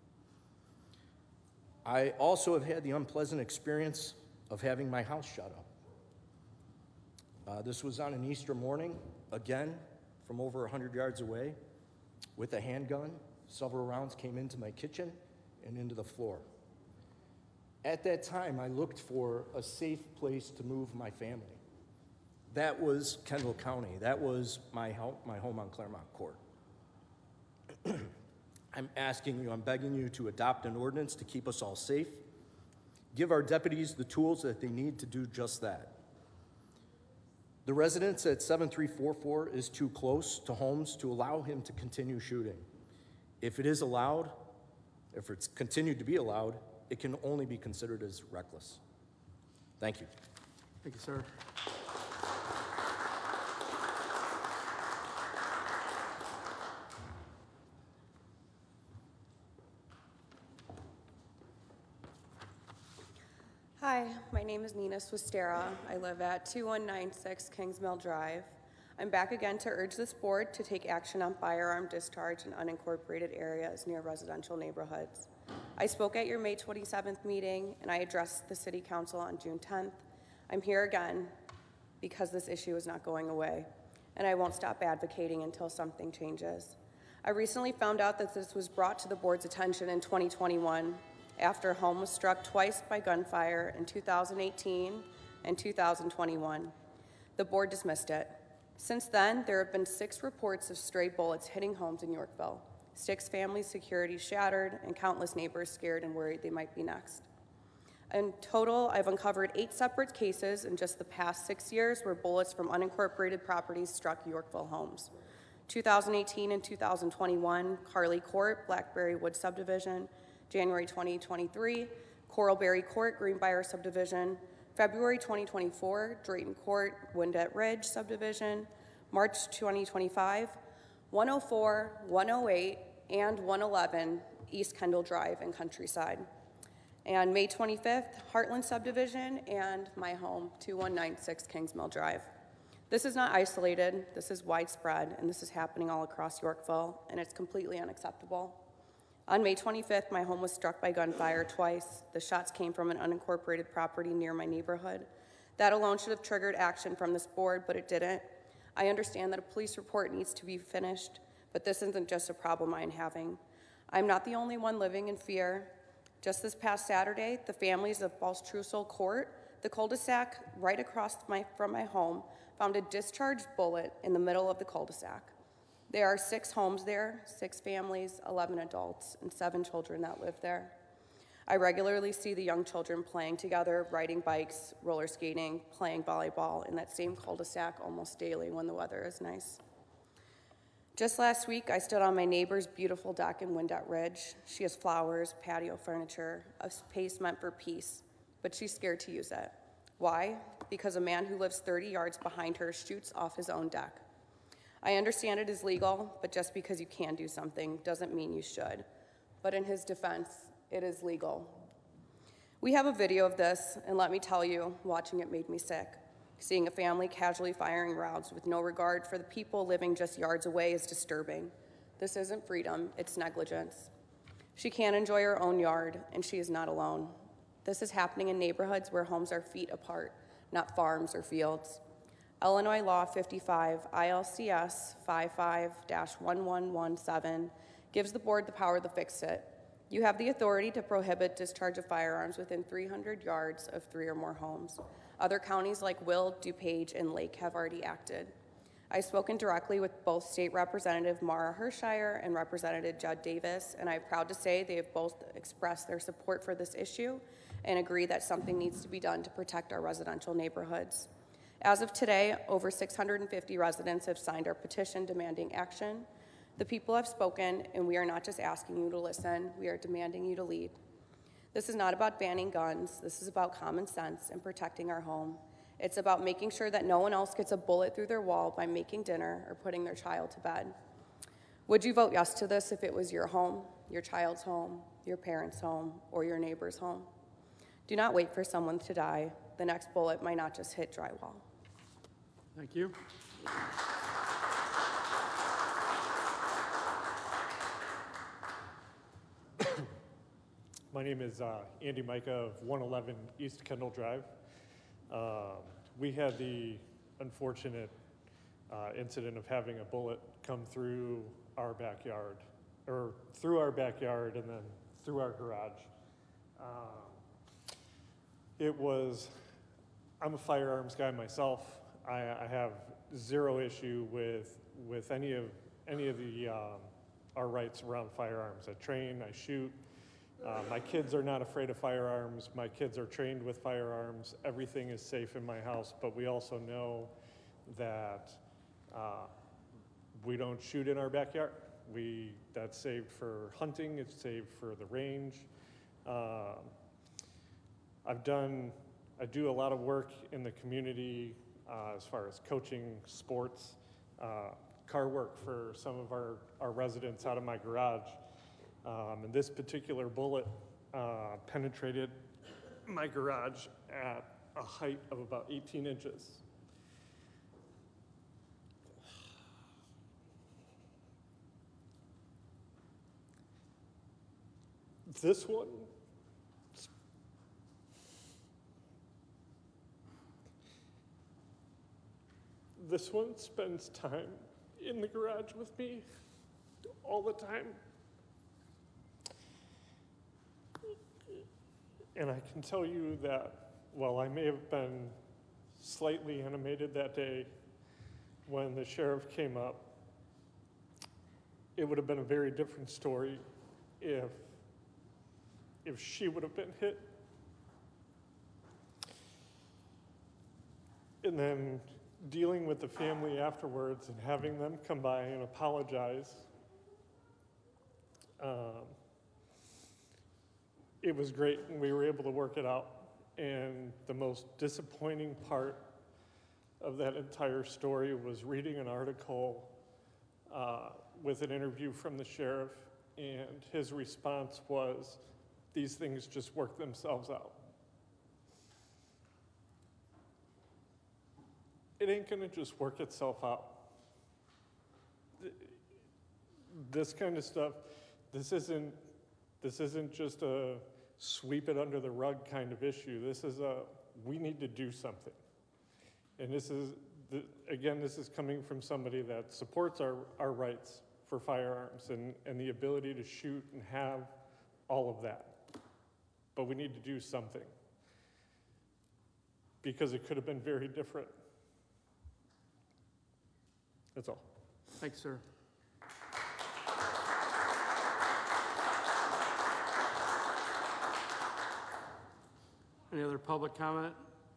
I also have had the unpleasant experience of having my house shot up. Uh, this was on an Easter morning, again, from over one hundred yards away, with a handgun. Several rounds came into my kitchen and into the floor. At that time, I looked for a safe place to move my family. That was Kendall County. That was my home, my home on Claremont Court. I'm asking you, I'm begging you to adopt an ordinance to keep us all safe. Give our deputies the tools that they need to do just that. The residence at seven three four four is too close to homes to allow him to continue shooting. If it is allowed, if it's continued to be allowed, it can only be considered as reckless. Thank you. Thank you, sir. Hi, my name is Nina Swistera. I live at two one nine six Kingsmill Drive. I'm back again to urge this board to take action on firearm discharge in unincorporated areas near residential neighborhoods. I spoke at your May twenty-seventh meeting, and I addressed the City Council on June tenth. I'm here again because this issue is not going away, and I won't stop advocating until something changes. I recently found out that this was brought to the board's attention in twenty twenty-one after a home was struck twice by gunfire in two thousand eighteen and two thousand twenty-one. The board dismissed it. Since then, there have been six reports of stray bullets hitting homes in Yorkville, six families' security shattered, and countless neighbors scared and worried they might be next. In total, I've uncovered eight separate cases in just the past six years where bullets from unincorporated properties struck Yorkville homes. two thousand eighteen and two thousand twenty-one, Carly Court, Blackberry Wood Subdivision. January twenty twenty-three, Coralberry Court, Greenbrier Subdivision. February twenty twenty-four, Drayton Court, Windet Ridge Subdivision. March twenty twenty-five, one oh four, one oh eight, and one eleven East Kendall Drive and Countryside. And May twenty-fifth, Heartland Subdivision, and my home, two one nine six Kingsmill Drive. This is not isolated, this is widespread, and this is happening all across Yorkville, and it's completely unacceptable. On May twenty-fifth, my home was struck by gunfire twice. The shots came from an unincorporated property near my neighborhood. That alone should have triggered action from this board, but it didn't. I understand that a police report needs to be finished, but this isn't just a problem I'm having. I'm not the only one living in fear. Just this past Saturday, the families of Balstrussel Court, the cul-de-sac right across my, from my home, found a discharged bullet in the middle of the cul-de-sac. There are six homes there, six families, eleven adults, and seven children that live there. I regularly see the young children playing together, riding bikes, roller skating, playing volleyball in that same cul-de-sac almost daily when the weather is nice. Just last week, I stood on my neighbor's beautiful deck in Windet Ridge. She has flowers, patio furniture, a space meant for peace, but she's scared to use it. Why? Because a man who lives thirty yards behind her shoots off his own deck. I understand it is legal, but just because you can do something doesn't mean you should. But in his defense, it is legal. We have a video of this, and let me tell you, watching it made me sick. Seeing a family casually firing rounds with no regard for the people living just yards away is disturbing. This isn't freedom, it's negligence. She can't enjoy her own yard, and she is not alone. This is happening in neighborhoods where homes are feet apart, not farms or fields. Illinois Law fifty-five, I L C S fifty-five dash eleven seventeen gives the board the power to fix it. You have the authority to prohibit discharge of firearms within three hundred yards of three or more homes. Other counties like Will, DuPage, and Lake have already acted. I've spoken directly with both State Representative Mara Hershire and Representative Judd Davis, and I'm proud to say they have both expressed their support for this issue and agree that something needs to be done to protect our residential neighborhoods. As of today, over six hundred fifty residents have signed our petition demanding action. The people have spoken, and we are not just asking you to listen, we are demanding you to lead. This is not about banning guns. This is about common sense and protecting our home. It's about making sure that no one else gets a bullet through their wall by making dinner or putting their child to bed. Would you vote yes to this if it was your home, your child's home, your parents' home, or your neighbor's home? Do not wait for someone to die. The next bullet might not just hit drywall. Thank you. My name is uh, Andy Micah of one eleven East Kendall Drive. Uh, we had the unfortunate uh, incident of having a bullet come through our backyard, or through our backyard and then through our garage. Um, it was, I'm a firearms guy myself. I, I have zero issue with with any of any of the um, our rights around firearms. I train, I shoot. Uh, my kids are not afraid of firearms. My kids are trained with firearms. Everything is safe in my house, but we also know that uh, we don't shoot in our backyard. We that's saved for hunting. It's saved for the range. Uh, I've done. I do a lot of work in the community. Uh, as far as coaching sports, uh, car work for some of our, our residents out of my garage. Um, and this particular bullet uh, penetrated my garage at a height of about eighteen inches. This one, this one spends time in the garage with me all the time. And I can tell you that while I may have been slightly animated that day when the sheriff came up, it would have been a very different story if if she would have been hit. And then dealing with the family afterwards and having them come by and apologize, um, it was great, and we were able to work it out. And the most disappointing part of that entire story was reading an article uh, with an interview from the sheriff, and his response was, these things just work themselves out. It ain't gonna just work itself out. This kind of stuff, this isn't, this isn't just a sweep it under the rug kind of issue. This is a, we need to do something. And this is, the, again, this is coming from somebody that supports our, our rights for firearms and, and the ability to shoot and have all of that. But we need to do something, because it could have been very different. That's all. Thanks, sir. Any other public comment?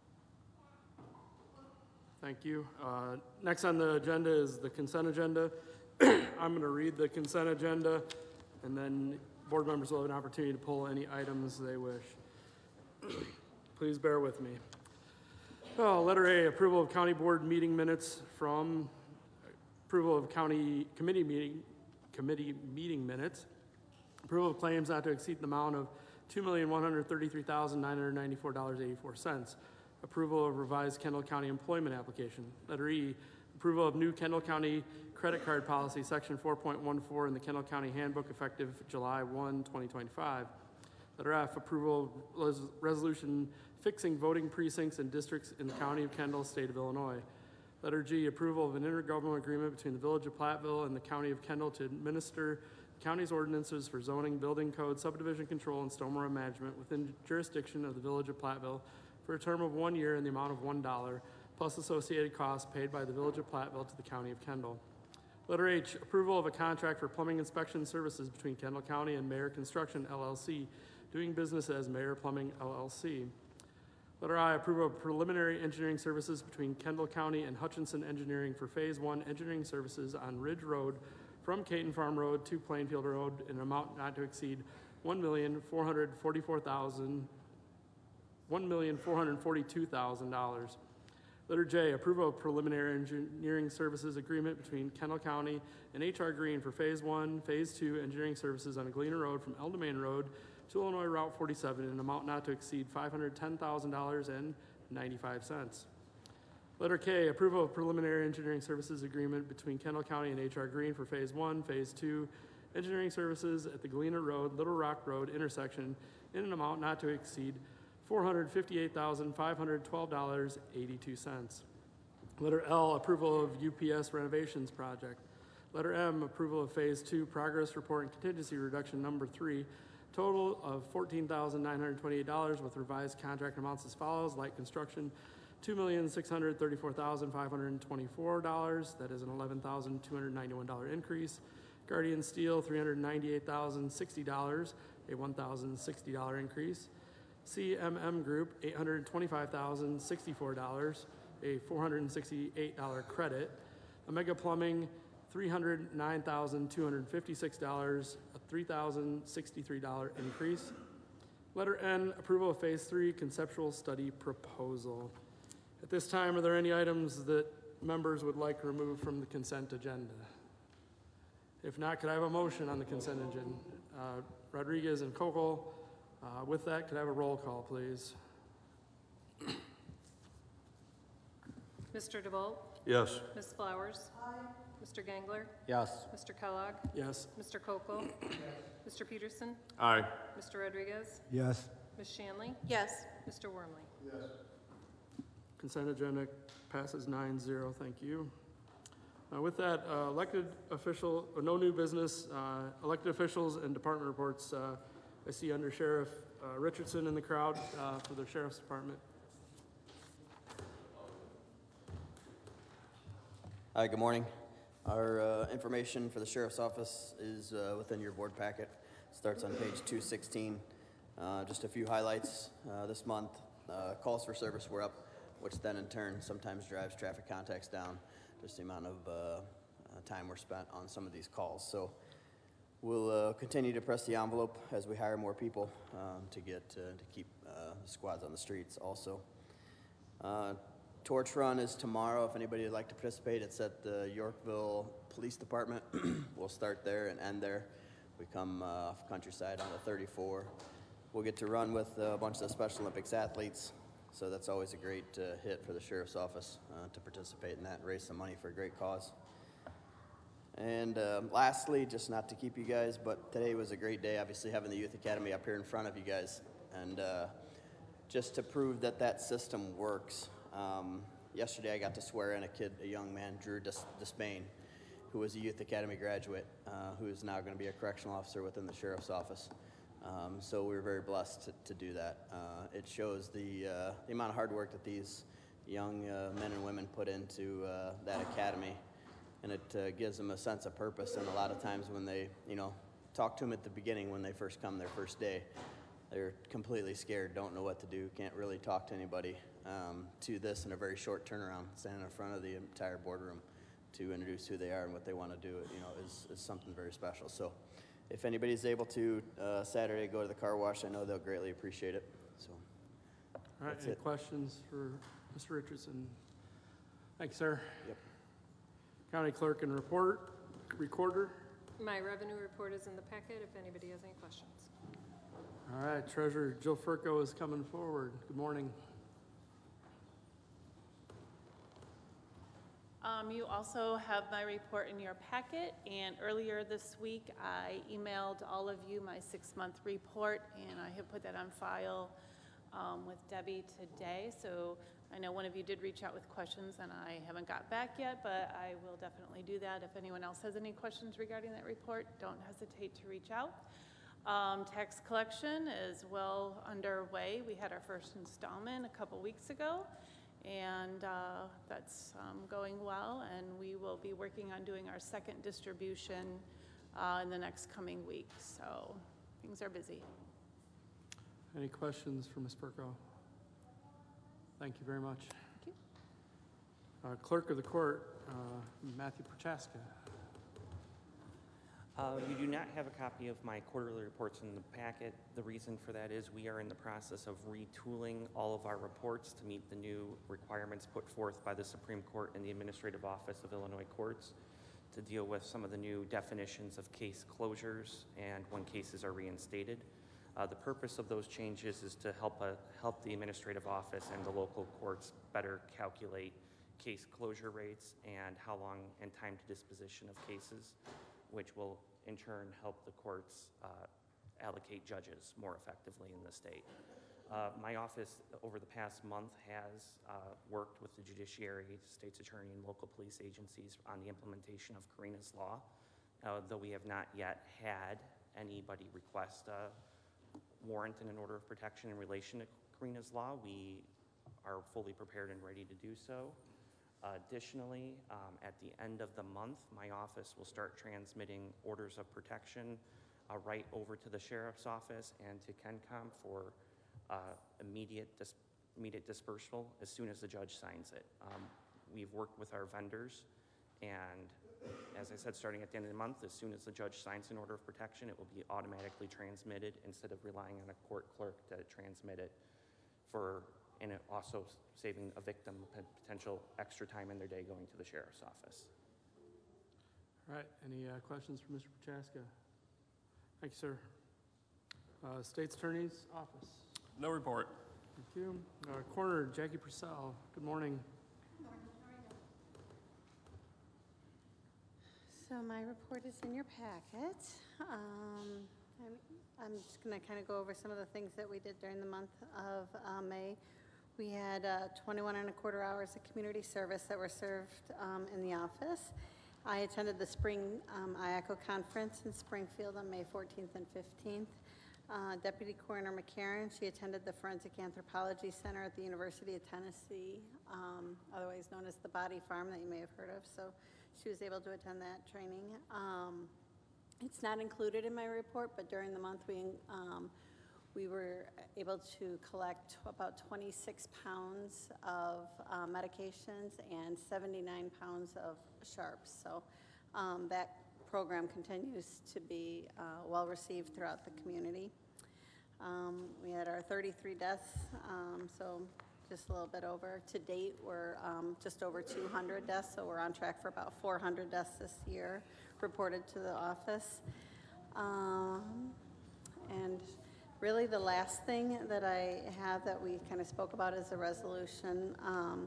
Thank you. Uh, next on the agenda is the consent agenda. I'm going to read the consent agenda, and then board members will have an opportunity to pull any items they wish. Please bear with me. Oh, letter A, approval of county board meeting minutes from approval of county committee meeting committee meeting minutes. Approval of claims not to exceed the amount of two million one hundred thirty-three thousand nine hundred ninety-four dollars and eighty-four cents. Approval of revised Kendall County employment application. Letter E, approval of new Kendall County credit card policy, section four point one four in the Kendall County handbook, effective July first, twenty twenty-five. Letter F, approval of res resolution fixing voting precincts and districts in the county of Kendall, state of Illinois. Letter G, approval of an intergovernmental agreement between the village of Platteville and the county of Kendall to administer the county's ordinances for zoning, building code, subdivision control, and stormwater management within jurisdiction of the village of Platteville for a term of one year in the amount of one dollar, plus associated costs paid by the village of Platteville to the county of Kendall. Letter H, approval of a contract for plumbing inspection services between Kendall County and Mayer Construction, L L C, doing business as Mayer Plumbing, L L C. Letter I, approval of preliminary engineering services between Kendall County and Hutchinson Engineering for Phase One engineering services on Ridge Road from Caton Farm Road to Plainfield Road in an amount not to exceed one million four hundred forty-four thousand, one million four hundred forty-two thousand dollars. Letter J, approval of preliminary engineering services agreement between Kendall County and H R Green for Phase One, Phase Two engineering services on Galena Road from El Domain Road to Illinois Route forty-seven in an amount not to exceed five hundred ten thousand dollars and ninety-five cents. Letter K, approval of preliminary engineering services agreement between Kendall County and H R Green for Phase One, Phase Two engineering services at the Galena Road, Little Rock Road intersection in an amount not to exceed four hundred fifty-eight thousand five hundred twelve dollars and eighty-two cents. Letter L, approval of U P S renovations project. Letter M, approval of Phase Two progress report and contingency reduction number three, total of fourteen thousand nine hundred twenty-eight dollars with revised contract amounts as follows. Light construction, two million six hundred thirty-four thousand five hundred twenty-four dollars. That is an eleven thousand two hundred ninety-one dollars increase. Guardian Steel, three hundred ninety-eight thousand sixty dollars, a one thousand sixty dollars increase. C M M Group, eight hundred twenty-five thousand sixty-four dollars, a four hundred sixty-eight dollars credit. Omega Plumbing, three hundred nine thousand two hundred fifty-six dollars, a three thousand sixty-three dollars increase. Letter N, approval of Phase Three conceptual study proposal. At this time, are there any items that members would like removed from the consent agenda? If not, could I have a motion on the consent agenda? Uh, Rodriguez and Kokel, Uh, With that, could I have a roll call, please? Mister DeVault, Yes. Miz Flowers. Mister Gangler, Yes. Mister Kellogg, Yes. Mister Kokel, Mister Peterson, Aye. Mister Rodriguez, Yes. Miz Shanley, Yes. Mister Wormley. Consent agenda passes nine zero, thank you. Uh, With that, uh, elected official, uh, no new business, uh, elected officials and department reports. Uh, I see Under Sheriff uh, Richardson in the crowd uh, for the Sheriff's Department. Hi, good morning. Our uh, information for the Sheriff's Office is uh, within your board packet. It starts on page two sixteen. Uh, just a few highlights uh, this month. Uh, calls for service were up, which then in turn sometimes drives traffic contacts down, just the amount of uh, uh, time we're spent on some of these calls. So we'll uh, continue to press the envelope as we hire more people um, to get uh, to keep uh, squads on the streets also. Uh, Torch Run is tomorrow. If anybody would like to participate, it's at the Yorkville Police Department. We'll start there and end there. We come uh, off Countryside on the thirty-four. We'll get to run with a bunch of the Special Olympics athletes, so that's always a great uh, hit for the Sheriff's Office uh, to participate in that and raise some money for a great cause. And uh, lastly, just not to keep you guys, but today was a great day, obviously having the Youth Academy up here in front of you guys. And uh, just to prove that that system works, um, yesterday I got to swear in a kid, a young man, Drew Des- Despain, who was a Youth Academy graduate, uh, who is now going to be a correctional officer within the Sheriff's Office. Um, so we were very blessed to, to do that. Uh, it shows the, uh, the amount of hard work that these young uh, men and women put into uh, that academy, and it uh, gives them a sense of purpose. And a lot of times when they, you know, talk to them at the beginning when they first come their first day, they're completely scared, don't know what to do, can't really talk to anybody. Um, to this in a very short turnaround, standing in front of the entire boardroom to introduce who they are and what they want to do, you know, is, is something very special. So if anybody's able to uh, Saturday go to the car wash, I know they'll greatly appreciate it. So All right, that's any it. questions for Mister Richardson? Thank you, sir. Yep. County Clerk and Report, Recorder. My revenue report is in the packet if anybody has any questions. All right, Treasurer Jill Furco is coming forward. Good morning. Um, you also have my report in your packet, and earlier this week I emailed all of you my six-month report, and I have put that on file um, with Debbie today. So I know one of you did reach out with questions, and I haven't got back yet, but I will definitely do that. If anyone else has any questions regarding that report, don't hesitate to reach out. Um, tax collection is well underway. We had our first installment a couple weeks ago, and uh, that's um, going well, and we will be working on doing our second distribution uh, in the next coming week. So things are busy. Any questions for Miz Furco? Thank you very much. Thank you. Uh, Clerk of the Court, uh, Matthew Prochaska. Uh, you do not have a copy of my quarterly reports in the packet. The reason for that is we are in the process of retooling all of our reports to meet the new requirements put forth by the Supreme Court and the Administrative Office of Illinois Courts to deal with some of the new definitions of case closures and when cases are reinstated. Uh, the purpose of those changes is to help, uh, help the Administrative Office and the local courts better calculate case closure rates and how long and time to disposition of cases, which will in turn help the courts uh, allocate judges more effectively in the state. Uh, my office over the past month has uh, worked with the judiciary, state's attorney, and local police agencies on the implementation of Karina's Law, uh, though we have not yet had anybody request a warrant and an order of protection in relation to Karina's Law. We are fully prepared and ready to do so. Uh, additionally, um, at the end of the month, my office will start transmitting orders of protection uh, right over to the Sheriff's Office and to KenCom for uh, immediate, dis immediate dispersal as soon as the judge signs it. Um, we've worked with our vendors, and as I said, starting at the end of the month, as soon as the judge signs an order of protection, it will be automatically transmitted instead of relying on a court clerk to transmit it for, and it also saving a victim potential extra time in their day going to the Sheriff's Office. All right, any uh, questions for Mister Prochaska? Thank you, sir. Uh, State's Attorney's Office. No report. Thank you. Uh, Coroner Jackie Purcell, good morning. So my report is in your packet. Um, I'm, I'm just going to kind of go over some of the things that we did during the month of uh, May. We had uh, twenty-one and a quarter hours of community service that were served um, in the office. I attended the spring um, I A C O conference in Springfield on May fourteenth and fifteenth. Uh, Deputy Coroner McCarron, she attended the Forensic Anthropology Center at the University of Tennessee, um, otherwise known as the Body Farm that you may have heard of. So she was able to attend that training. Um, it's not included in my report, but during the month we, um, we were able to collect about twenty-six pounds of uh, medications and seventy-nine pounds of sharps. So um, that program continues to be uh, well received throughout the community. Um, we had our thirty-three deaths, um, so just a little bit over. To date, we're um, just over two hundred deaths, so we're on track for about four hundred deaths this year reported to the office. Um, and really the last thing that I have that we kind of spoke about is a resolution um,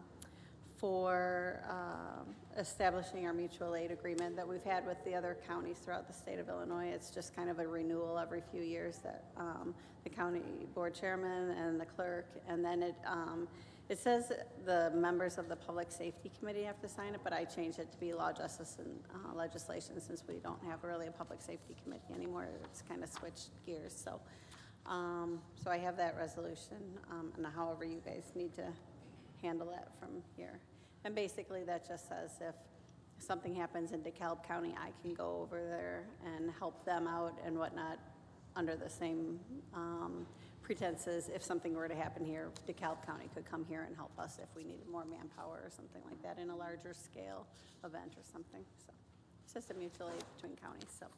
for um, establishing our mutual aid agreement that we've had with the other counties throughout the state of Illinois. It's just kind of a renewal every few years that um, the county board chairman and the clerk, and then it um, it says the members of the public safety committee have to sign it, but I changed it to be law, justice, and uh, legislation since we don't have really a public safety committee anymore. It's kind of switched gears. So, um, so I have that resolution, um, and however you guys need to handle it from here. And basically that just says if something happens in DeKalb County, I can go over there and help them out and whatnot under the same um, pretenses. If something were to happen here, DeKalb County could come here and help us if we needed more manpower or something like that in a larger scale event or something. So it's just a mutual aid between counties. So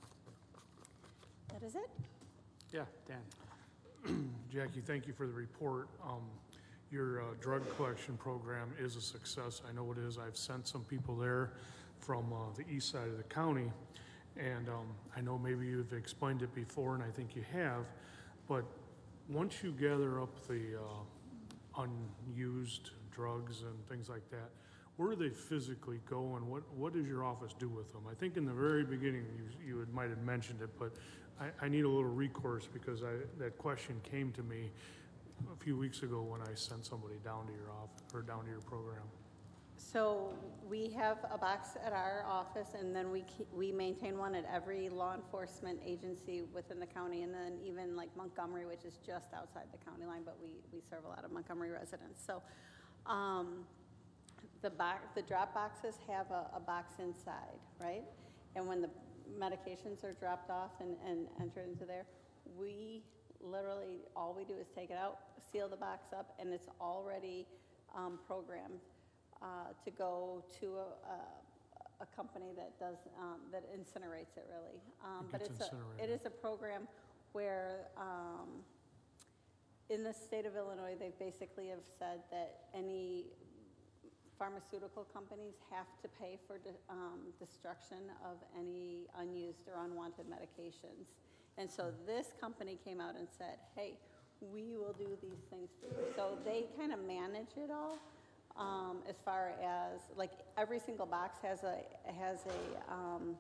that is it. Yeah, Dan. Jackie, thank you for the report. Um, Your uh, drug collection program is a success. I know it is. I've sent some people there from uh, the east side of the county, and um, I know maybe you've explained it before, and I think you have, but once you gather up the uh, unused drugs and things like that, where do they physically go, and what, what does your office do with them? I think in the very beginning you, you had, might have mentioned it, but I, I need a little recourse because I, that question came to me a few weeks ago when I sent somebody down to your office or down to your program. So we have a box at our office, and then we keep, we maintain one at every law enforcement agency within the county, and then even like Montgomery, which is just outside the county line, but we, we serve a lot of Montgomery residents. So um, the box, the drop boxes have a, a box inside, right? And when the medications are dropped off and, and entered into there, we literally, all we do is take it out, seal the box up, and it's already um, programmed uh, to go to a, a, a company that does, um, that incinerates it really. Um, It but gets it's a, incinerated. it is a program where um, in the state of Illinois, they basically have said that any pharmaceutical companies have to pay for de um, destruction of any unused or unwanted medications. And so this company came out and said, hey, we will do these things for you. So they kind of manage it all um, as far as, like, every single box has a, has a, um,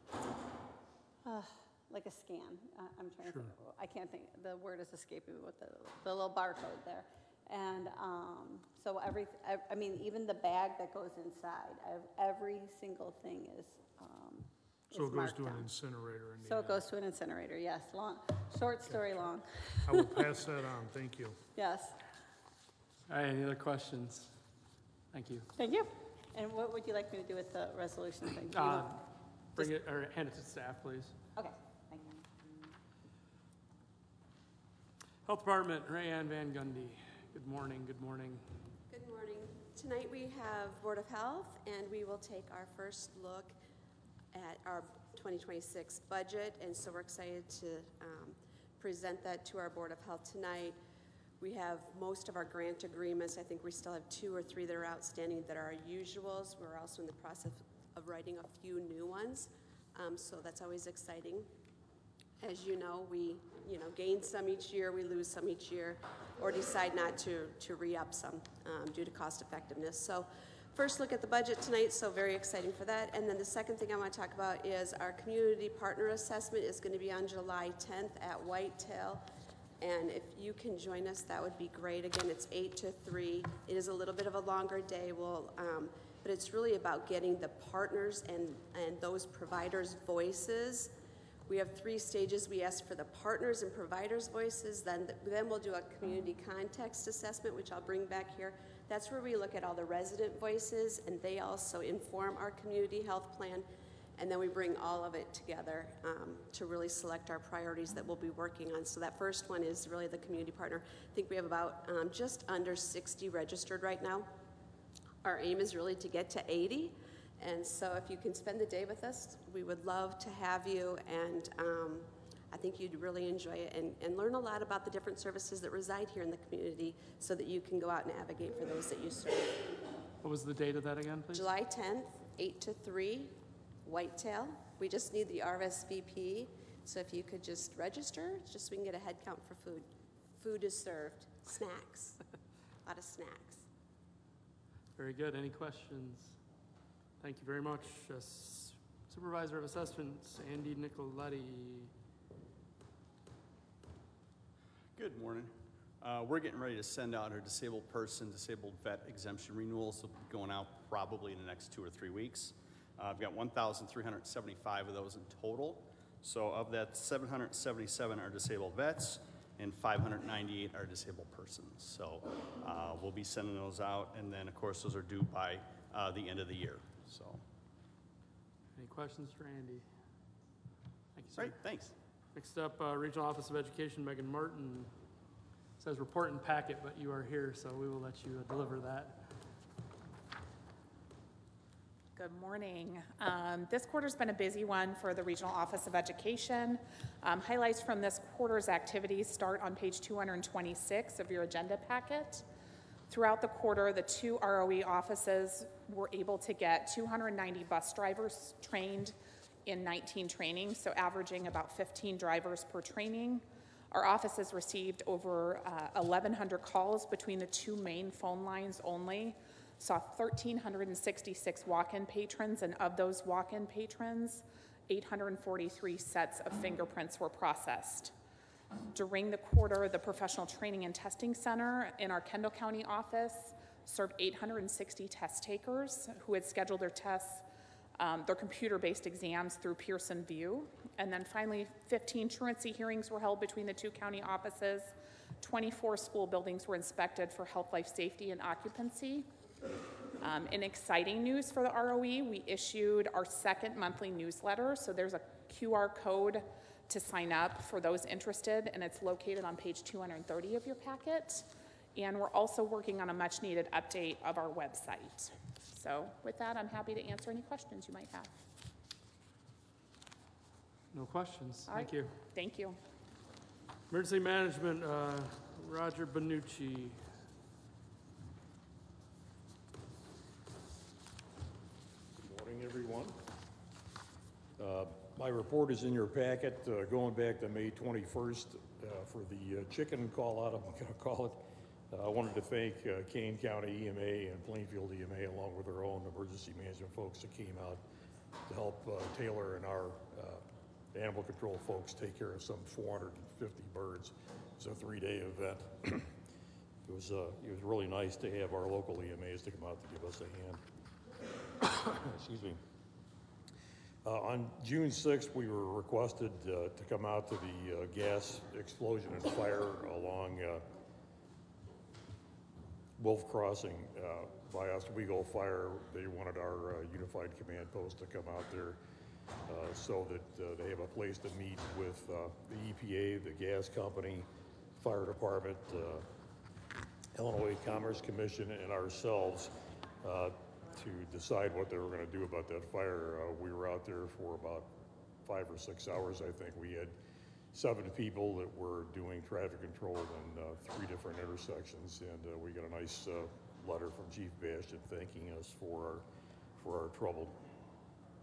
uh, like a scan. Uh, I'm trying Sure. to think, I can't think, the word is escaping me with the, the little barcode there. And um, so every, I mean, even the bag that goes inside, ev- every single thing is um, So is it goes marked to an down. incinerator in the So it end. goes to an incinerator, yes. Long, short story long. I will pass that on, thank you. Yes, All right, any other questions? Thank you. thank you. And what would you like me to do with the resolution thing? Do you- Uh, Bring it, or hand it to staff, please. Okay, thank you. Health Department, Rayanne Van Gundy. Good morning, good morning. Good morning. Tonight we have Board of Health, and we will take our first look at our twenty twenty-six budget, and so we're excited to um, present that to our Board of Health tonight. We have most of our grant agreements. I think we still have two or three that are outstanding that are our usuals. We're also in the process of writing a few new ones, um, so that's always exciting. As you know, we, you know, gain some each year, we lose some each year, or decide not to, to re-up some um, due to cost effectiveness. So first look at the budget tonight, so very exciting for that. And then the second thing I want to talk about is our community partner assessment is going to be on July tenth at Whitetail. And if you can join us, that would be great. Again, it's eight to three. It is a little bit of a longer day, we'll, um, but it's really about getting the partners and, and those providers' voices. We have three stages. We ask for the partners and providers' voices. Then, then we'll do a community context assessment, which I'll bring back here. That's where we look at all the resident voices, and they also inform our community health plan. And then we bring all of it together um, to really select our priorities that we'll be working on. So that first one is really the community partner. I think we have about um, just under sixty registered right now. Our aim is really to get to eighty. And so if you can spend the day with us, we would love to have you. And um, I think you'd really enjoy it and, and learn a lot about the different services that reside here in the community so that you can go out and advocate for those that you serve. What was the date of that again, please? July tenth, eight to three. Whitetail. We just need the R S V P, so if you could just register, just so we can get a head count for food. Food is served. Snacks. A lot of snacks. Very good. Any questions? Thank you very much. Uh, Supervisor of Assessments, Andy Nicoletti. Good morning. Uh, we're getting ready to send out our disabled person, disabled vet exemption renewals. Will be going out probably in the next two or three weeks. Uh, I've got one thousand three hundred seventy-five of those in total. So of that, seven hundred seventy-seven are disabled vets and five hundred ninety-eight are disabled persons. So uh, we'll be sending those out, and then of course those are due by uh, the end of the year. So. Any questions for Andy? Thank you, sir. Great, thanks. Next up, uh, Regional Office of Education, Megan Martin. It says report and packet, but you are here, so we will let you uh, deliver that. Good morning. Um, this quarter's been a busy one for the Regional Office of Education. Um, highlights from this quarter's activities start on page two hundred twenty-six of your agenda packet. Throughout the quarter, the two R O E offices were able to get two hundred ninety bus drivers trained in nineteen trainings, so averaging about fifteen drivers per training. Our offices received over uh, eleven hundred calls between the two main phone lines only. Saw one thousand three hundred sixty-six walk-in patrons, and of those walk-in patrons, eight hundred forty-three sets of fingerprints were processed. During the quarter, the Professional Training and Testing Center in our Kendall County office served eight hundred sixty test takers who had scheduled their tests, um, their computer-based exams through Pearson VUE. And then finally, fifteen truancy hearings were held between the two county offices. twenty-four school buildings were inspected for health, life, safety, and occupancy. Um, in exciting news for the R O E, we issued our second monthly newsletter. So there's a Q R code to sign up for those interested, and it's located on page two hundred thirty of your packet. And we're also working on a much needed update of our website. So with that, I'm happy to answer any questions you might have. No questions. All Thank right. you. Thank you. Emergency Management, uh, Roger Benucci. Morning, everyone. Uh, My report is in your packet, uh, going back to May twenty-first uh, for the uh, chicken call-out, I'm going to call it. Uh, I wanted to thank uh, Kane County E M A and Plainfield E M A, along with our own emergency management folks that came out to help uh, Taylor and our uh, animal control folks take care of some four hundred fifty birds. It was a three-day event. It was, uh, it was really nice to have our local E M As to come out to give us a hand. Excuse me. Uh, on June sixth, we were requested uh, to come out to the uh, gas explosion and fire along uh, Wolf Crossing uh, by Oswego Fire. They wanted our uh, unified command post to come out there uh, so that uh, they have a place to meet with uh, the E P A, the gas company, fire department, uh, Illinois Commerce Commission, and ourselves uh, to decide what they were going to do about that fire. Uh, we were out there for about five or six hours, I think. We had seven people that were doing traffic control in uh, three different intersections, and uh, we got a nice uh, letter from Chief Bastian thanking us for our, for our trouble.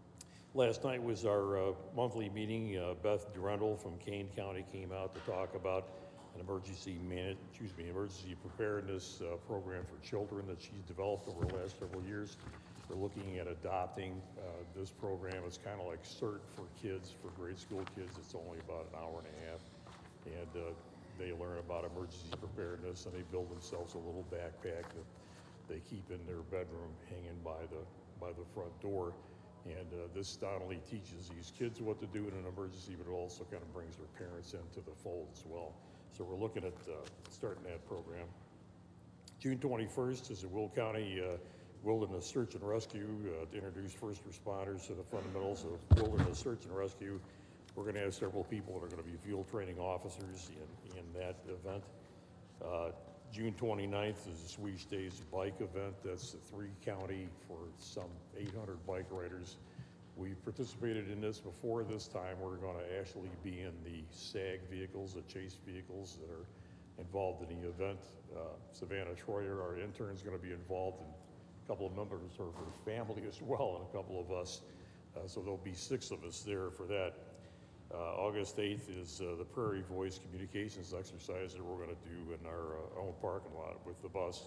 Last night was our uh, monthly meeting. Uh, Beth Durendal from Kane County came out to talk about an emergency man, excuse me, emergency preparedness uh, program for children that she's developed over the last several years. We're looking at adopting uh, this program. It's kind of like CERT for kids, for grade school kids. It's only about an hour and a half, and uh, they learn about emergency preparedness, and they build themselves a little backpack that they keep in their bedroom, hanging by the by the front door. And uh, this not only teaches these kids what to do in an emergency, but it also kind of brings their parents into the fold as well. So we're looking at uh, starting that program. June twenty-first is a Will County uh, Wilderness Search and Rescue uh, to introduce first responders to the fundamentals of wilderness search and rescue. We're going to have several people that are going to be field training officers in, in that event. Uh, June twenty-ninth is the Swedish Days bike event. That's the three county for some eight hundred bike riders. We've participated in this before. This time we're going to actually be in the S A G vehicles, the chase vehicles that are involved in the event. Uh, Savannah Troyer, our intern, is going to be involved, and a couple of members of her family as well, and a couple of us. Uh, so there'll be six of us there for that. Uh, August eighth is uh, the Prairie Voice Communications exercise that we're going to do in our uh, own parking lot with the bus.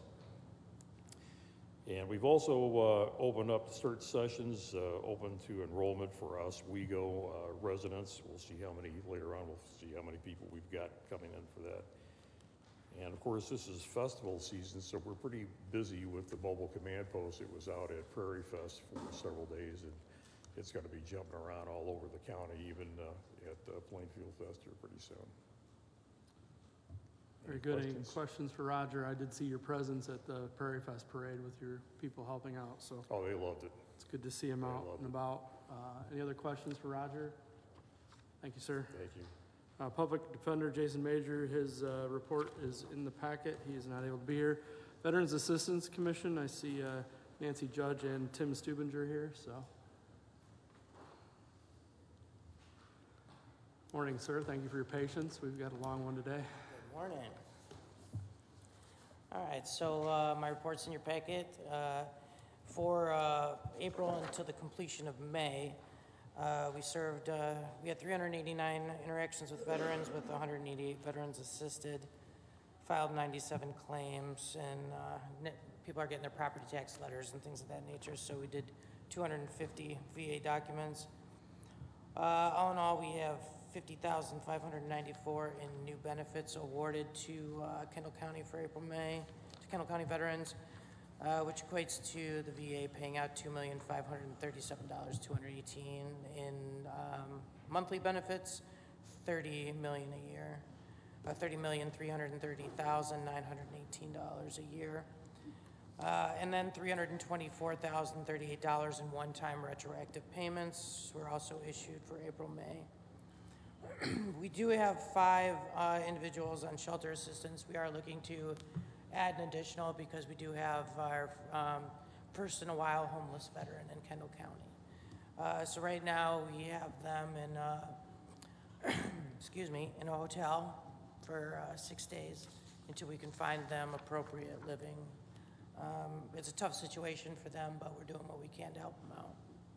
And we've also uh, opened up CERT sessions, uh, open to enrollment for us WeGo uh, residents. We'll see how many, later on, we'll see how many people we've got coming in for that. And of course, this is festival season, so we're pretty busy with the mobile command post. It was out at Prairie Fest for several days, and it's going to be jumping around all over the county, even uh, at uh, Plainfield Fest here pretty soon. Very good. Any questions for Roger? I did see your presence at the Prairie Fest parade with your people helping out, so. Oh, they loved it. It's good to see him out and about. Uh, Any other questions for Roger? Thank you, sir. Thank you. Uh, Public Defender Jason Major, his uh, report is in the packet. He is not able to be here. Veterans Assistance Commission, I see uh, Nancy Judge and Tim Stubinger here, so. Morning, sir. Thank you for your patience. We've got a long one today. Good morning. All right, so uh, my report's in your packet. Uh, for uh, April until the completion of May, uh, we served, uh, we had three hundred eighty-nine interactions with veterans, with one hundred eighty-eight veterans assisted, filed ninety-seven claims, and uh, people are getting their property tax letters and things of that nature, so we did two hundred fifty V A documents. Uh, all in all, we have fifty thousand five hundred ninety-four in new benefits awarded to uh, Kendall County for April, May, to Kendall County veterans, uh, which equates to the V A paying out two million five hundred thirty-seven thousand two hundred eighteen dollars in um, monthly benefits, thirty million dollars a year, uh, thirty million three hundred thirty thousand nine hundred eighteen dollars a year. Uh, and then three hundred twenty-four thousand thirty-eight dollars in one-time retroactive payments were also issued for April, May. We do have five uh, individuals on shelter assistance. We are looking to add an additional because we do have our um, first in a while homeless veteran in Kendall County. Uh, so right now we have them in, uh, excuse me, in a hotel for uh, six days until we can find them appropriate living. Um, it's a tough situation for them, but we're doing what we can to help them out.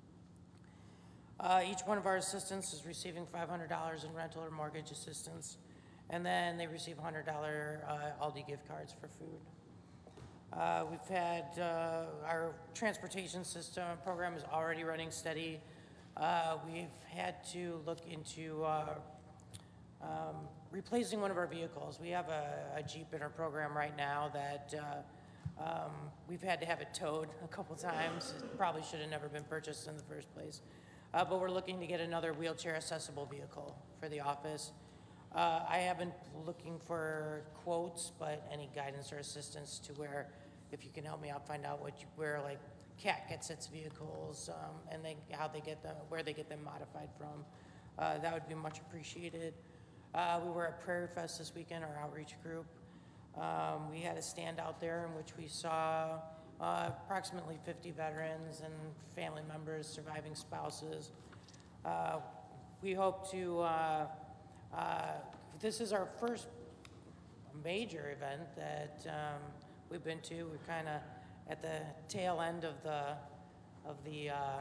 Uh, each one of our assistants is receiving five hundred dollars in rental or mortgage assistance, and then they receive one hundred dollars uh, Aldi gift cards for food. Uh, we've had uh, our transportation system program is already running steady. Uh, we've had to look into uh, um, replacing one of our vehicles. We have a, a Jeep in our program right now that uh, um, we've had to have it towed a couple times. It probably should have never been purchased in the first place. Uh, but we're looking to get another wheelchair accessible vehicle for the office. Uh, I have been looking for quotes, but any guidance or assistance to where, if you can help me out, find out what you, where like C A T gets its vehicles um, and they, how they get them, where they get them modified from. Uh, that would be much appreciated. Uh, we were at Prairie Fest this weekend, our outreach group. Um, we had a stand out there in which we saw Uh, approximately fifty veterans and family members, surviving spouses. Uh, we hope to, uh, uh, this is our first major event that um, we've been to. We're kind of at the tail end of the, of the uh,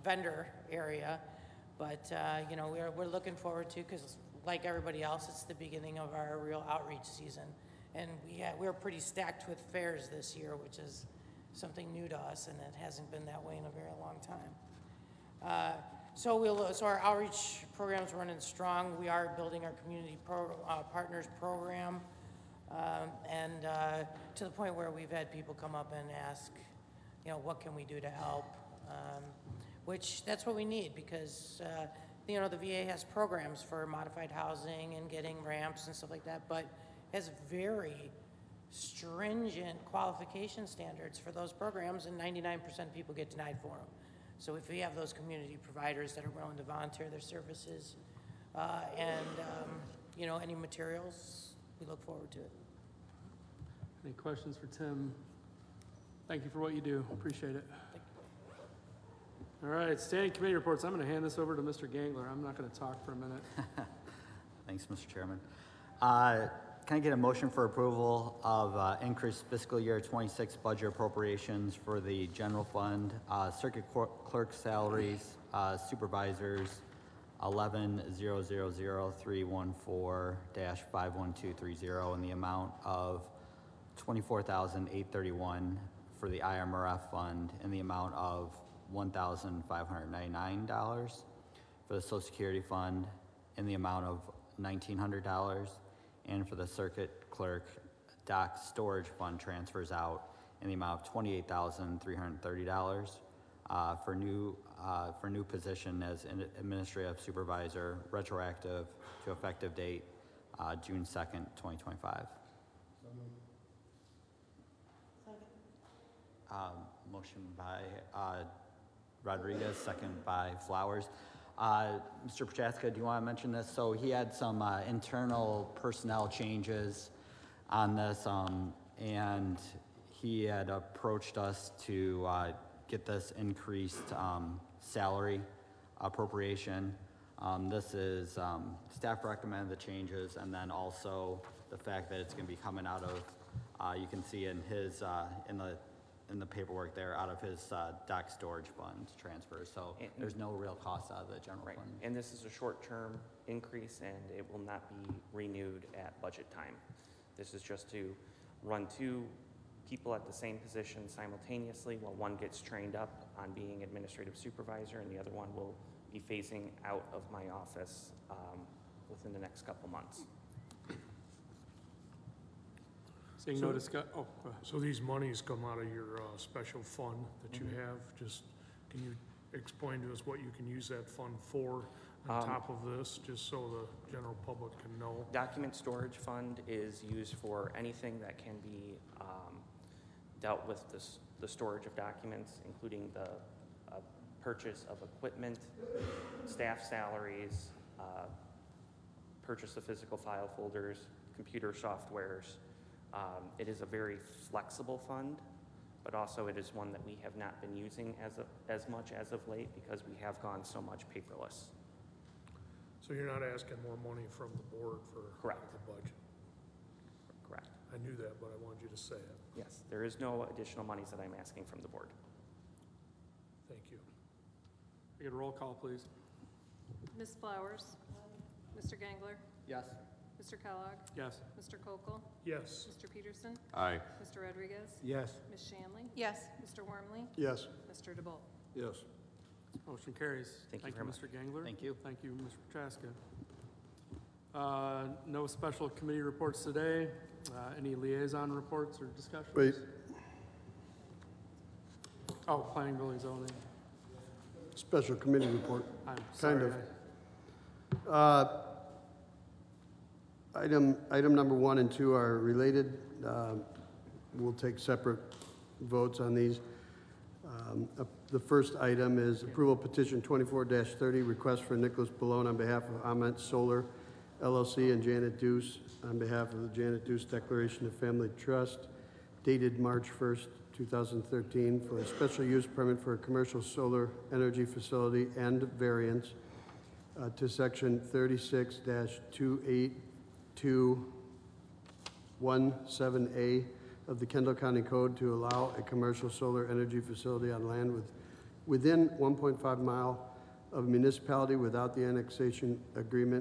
vendor area. But, uh, you know, we're, we're looking forward to, because like everybody else, it's the beginning of our real outreach season. And we had, we're pretty stacked with fairs this year, which is something new to us, and it hasn't been that way in a very long time. Uh, so we'll, so our outreach program's running strong. We are building our community pro, uh, partners program, um, and uh, to the point where we've had people come up and ask, you know, what can we do to help? Um, which that's what we need, because uh, you know, the V A has programs for modified housing and getting ramps and stuff like that, but has very stringent qualification standards for those programs, and ninety-nine percent of people get denied for them. So if we have those community providers that are willing to volunteer their services uh, and um, you know, any materials, we look forward to it. Any questions for Tim? Thank you for what you do. Appreciate it. All right, standing committee reports. I'm going to hand this over to Mister Gangler. I'm not going to talk for a minute. Thanks, Mister Chairman. Uh, Can I get a motion for approval of uh, increased fiscal year twenty-six budget appropriations for the general fund, uh, circuit clerk salaries, uh, supervisors, eleven zero zero zero three one four dash five one two three zero, in the amount of twenty-four thousand eight hundred thirty-one for the I M R F fund, in the amount of one thousand five hundred ninety-nine dollars for the Social Security fund, in the amount of nineteen hundred dollars, and for the circuit clerk dock storage fund transfers out in the amount of twenty-eight thousand three hundred thirty dollars uh, for new uh, for new position as an administrative supervisor, retroactive to effective date uh, June second, twenty twenty-five. Um, motion by uh, Rodriguez, second by Flowers. Uh, Mister Prochaska, do you want to mention this? So he had some uh, internal personnel changes on this, um, and he had approached us to uh, get this increased um, salary appropriation. Um, this is, um, staff recommended the changes, and then also the fact that it's going to be coming out of, uh, you can see in his, uh, in the in the paperwork there, out of his uh, dock storage fund transfers. So and, there's no real cost out of the general right. fund. And this is a short-term increase, and it will not be renewed at budget time. This is just to run two people at the same position simultaneously while one gets trained up on being administrative supervisor, and the other one will be phasing out of my office um, within the next couple months. Seeing no discuss, oh, go ahead. So these monies come out of your uh, special fund that you Mhm. have. Just, can you explain to us what you can use that fund for on Um, top of this, just so the general public can know? Document storage fund is used for anything that can be um, dealt with this, the storage of documents, including the uh, purchase of equipment, staff salaries, uh, purchase of physical file folders, computer softwares. Um, it is a very flexible fund, but also it is one that we have not been using as, a, as much as of late because we have gone so much paperless. So you're not asking more money from the board for Correct. the budget? Correct. I knew that, but I wanted you to say it. Yes, there is no additional monies that I'm asking from the board. Thank you. I get a roll call, please. Miz Flowers? Mister Gangler? Yes. Mister Kellogg? Yes. Mister Kokel? Yes. Mister Peterson? Aye. Mister Rodriguez? Yes. Miz Shanley? Yes. Mister Wormley? Yes. Mister DeBolt? Yes. Motion carries. Thank you very much. Mister Gangler. Thank you. Thank you, Mister Prochaska. Uh, no special committee reports today. Uh, any liaison reports or discussions? Wait. Oh, planning, building, zoning. Special committee report. I'm Kind sorry. of. Uh, Item, item number one and two are related. Uh, We'll take separate votes on these. Um, uh, The first item is approval petition twenty-four dash thirty, request for Nicholas Balone on behalf of Ament Solar L L C and Janet Deuce on behalf of the Janet Deuce Declaration of Family Trust dated March first, two thousand thirteen, for a special use permit for a commercial solar energy facility and variance uh, to section thirty-six dash two eighty-two seventeen A of the Kendall County Code to allow a commercial solar energy facility on land with within one point five mile of municipality without the annexation agreement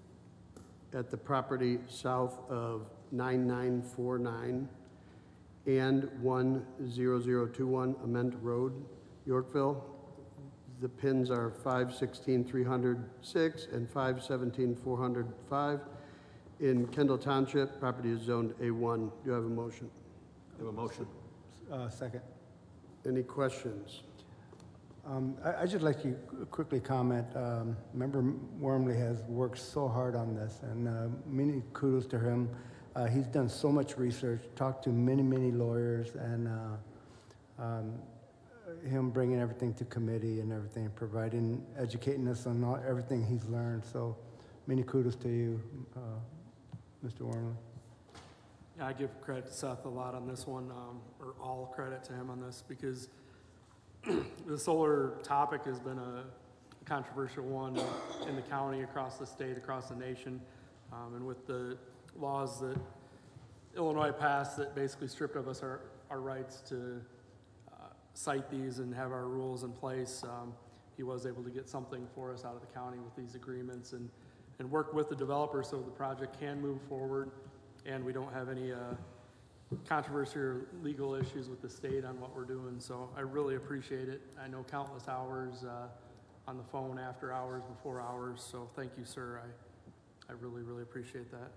at the property south of nine nine four nine and one zero zero two one Ament Road, Yorkville. The pins are five sixteen three hundred six and five seventeen four hundred five. In Kendall Township, property is zoned A one. Do I have a motion? I have a motion. Uh, second. Any questions? Um, I, I'd just like to quickly comment. Um, Member Wormley has worked so hard on this, and uh, many kudos to him. Uh, he's done so much research, talked to many, many lawyers, and uh, um, him bringing everything to committee and everything, providing, educating us on all, everything he's learned. So many kudos to you, uh, Mister Wormley. Yeah, I give credit to Seth a lot on this one, um, or all credit to him on this, because the solar topic has been a controversial one in the county, across the state, across the nation, um, and with the laws that Illinois passed that basically stripped of us our, our rights to uh, cite these and have our rules in place, um, he was able to get something for us out of the county with these agreements and, and work with the developer so the project can move forward and we don't have any uh, controversy or legal issues with the state on what we're doing. So I really appreciate it. I know countless hours uh, on the phone, after hours, before hours. So thank you, sir. I, I really, really appreciate that.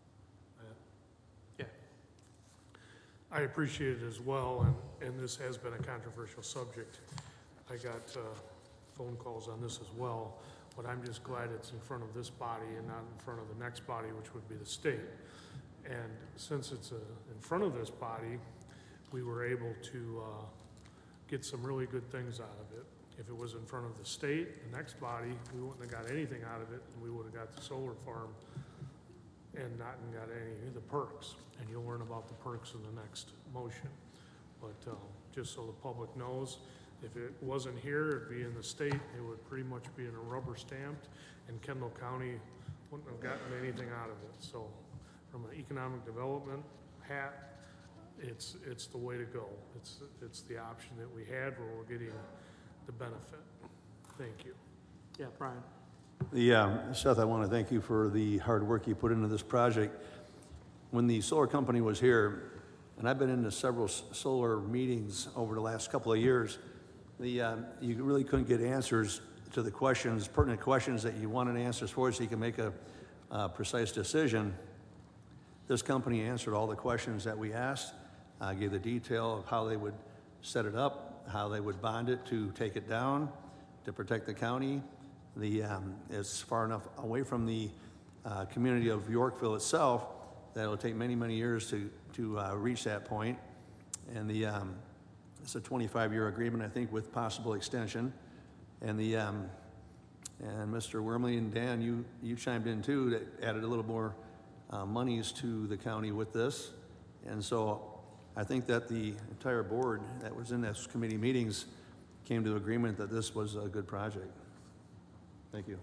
Yeah. I appreciate it as well, and, and this has been a controversial subject. I got uh, phone calls on this as well, but I'm just glad it's in front of this body and not in front of the next body, which would be the state. And since it's uh, in front of this body, we were able to uh, get some really good things out of it. If it was in front of the state, the next body, we wouldn't have got anything out of it, and we would have got the solar farm and not got any of the perks. And you'll learn about the perks in the next motion. But uh, just so the public knows, if it wasn't here, it'd be in the state, it would pretty much be in a rubber stamped, and Kendall County wouldn't have gotten anything out of it. So from an economic development hat, it's it's the way to go. It's it's the option that we had where we're getting the benefit. Thank you. Yeah, Brian. Yeah, Seth, I want to thank you for the hard work you put into this project. When the solar company was here, and I've been into several s- solar meetings over the last couple of years, the um, you really couldn't get answers to the questions, pertinent questions that you wanted answers for, so you can make a uh, precise decision. This company answered all the questions that we asked, uh, gave the detail of how they would set it up, how they would bond it to take it down, to protect the county. The, um, it's far enough away from the uh, community of Yorkville itself that it'll take many, many years to, to uh, reach that point. And the, um, it's a twenty-five year agreement, I think, with possible extension. And the, um, and Mister Wormley and Dan, you, you chimed in too, that added a little more uh, monies to the county with this. And so I think that the entire board that was in those committee meetings came to agreement that this was a good project. Thank you.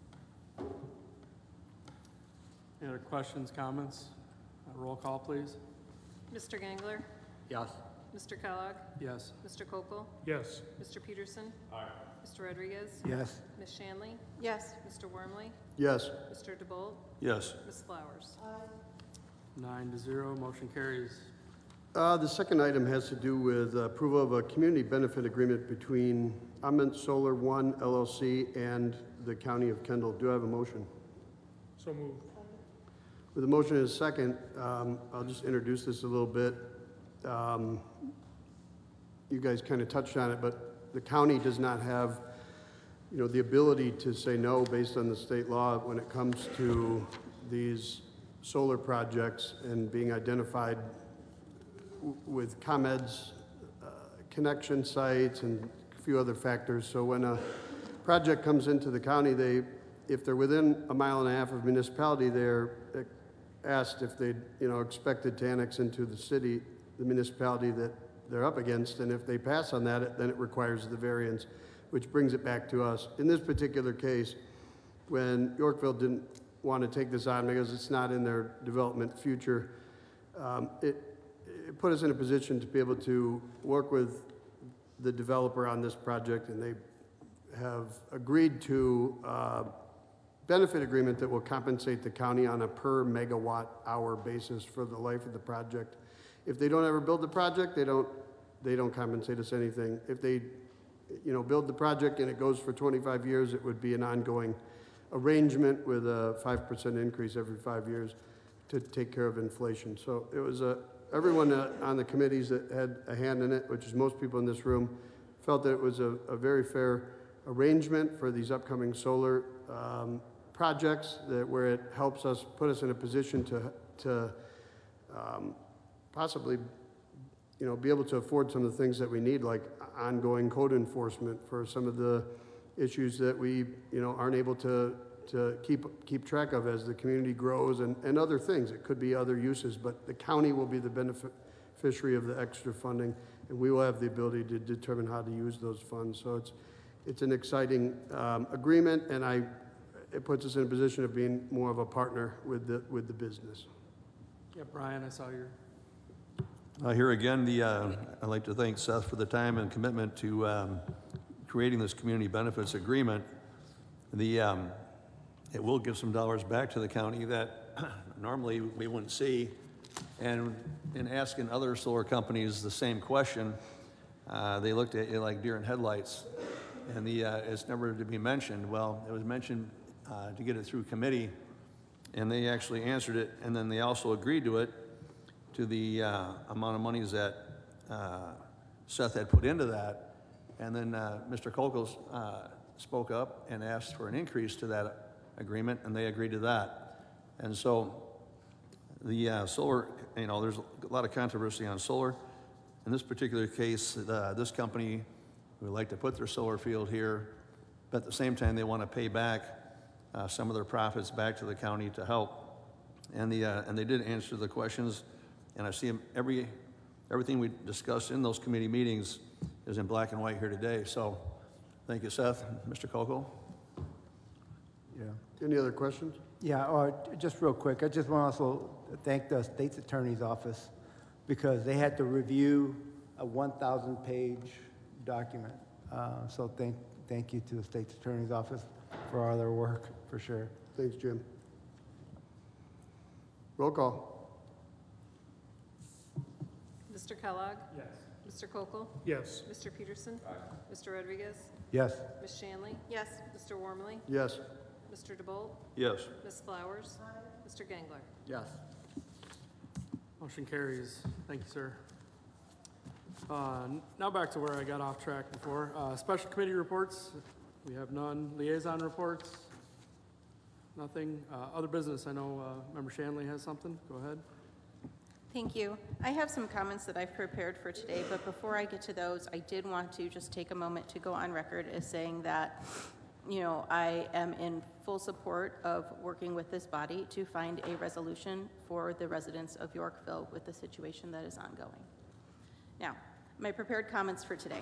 Any other questions, comments? Uh, roll call, please. Mister Gangler? Yes. Mister Kellogg? Yes. Mister Kokel? Yes. Mister Peterson? Aye. Mister Rodriguez? Yes. Miz Shanley? Yes. Mister Wormley? Yes. Mister DeBolt? Yes. Miz Flowers? Nine to zero, motion carries. Uh, the second item has to do with uh, approval of a community benefit agreement between Ament Solar One L L C and the County of Kendall. Do I have a motion? So moved. With a motion and a second, um, I'll just introduce this a little bit. Um, you guys kind of touched on it, but the county does not have, you know, the ability to say no based on the state law when it comes to these solar projects and being identified w- with ComEd's uh, connection sites and a few other factors. So when a project comes into the county, they, if they're within a mile and a half of municipality, they're asked if they, you know, expected to annex into the city, the municipality that they're up against, and if they pass on that, then it requires the variance, which brings it back to us. In this particular case, when Yorkville didn't want to take this on because it's not in their development future, um, it, it put us in a position to be able to work with the developer on this project, and they have agreed to a benefit agreement that will compensate the county on a per megawatt hour basis for the life of the project. If they don't ever build the project, they don't, they don't compensate us anything. If they, you know, build the project and it goes for twenty-five years, it would be an ongoing arrangement with a five percent increase every five years to take care of inflation. So it was a, everyone uh, on the committees that had a hand in it, which is most people in this room, felt that it was a, a very fair arrangement for these upcoming solar um, projects, that where it helps us, put us in a position to, to um, possibly, you know, be able to afford some of the things that we need, like ongoing code enforcement for some of the issues that we, you know, aren't able to to keep keep track of as the community grows, and, and other things. It could be other uses, but the county will be the beneficiary of the extra funding, and we will have the ability to determine how to use those funds. So it's it's an exciting um, agreement, and I it puts us in a position of being more of a partner with the with the business. Yeah, Brian, I saw your. Uh, here again, the uh, I'd like to thank Seth for the time and commitment to um, creating this community benefits agreement. The um, it will give some dollars back to the county that normally we wouldn't see. And in asking other solar companies the same question, uh, they looked at it like deer in headlights. And the uh, it's never to be mentioned. Well, it was mentioned uh, to get it through committee, and they actually answered it, and then they also agreed to it, to the uh, amount of monies that uh, Seth had put into that. And then uh, Mister Kokos uh, spoke up and asked for an increase to that agreement, and they agreed to that. And so the uh, solar, you know, there's a lot of controversy on solar. In this particular case, uh, this company would like to put their solar field here, but at the same time, they want to pay back uh, some of their profits back to the county to help. And, the, uh, and they did answer the questions, and I see them every, everything we discussed in those committee meetings is in black and white here today. So thank you, Seth. Mister Coco? Yeah. Any other questions? Yeah, or just real quick, I just want to also thank the state's attorney's office, because they had to review a one thousand page document. Uh, so thank, thank you to the state's attorney's office for all their work, for sure. Thanks, Jim. Roll call. Mister Kellogg? Yes. Mister Kokel? Yes. Mister Peterson? Mister Rodriguez? Yes. Miz Shanley? Yes. Mister Wormley? Yes. Mister DeBolt? Yes. Miz Flowers? Mister Gangler? Yes. Motion carries. Thank you, sir. Uh, n- Now back to where I got off track before. Uh, Special committee reports, we have none. Liaison reports, nothing. Uh, Other business, I know uh, Member Shanley has something. Go ahead. Thank you. I have some comments that I've prepared for today, but before I get to those, I did want to just take a moment to go on record as saying that, you know, I am in full support of working with this body to find a resolution for the residents of Yorkville with the situation that is ongoing. Now, my prepared comments for today.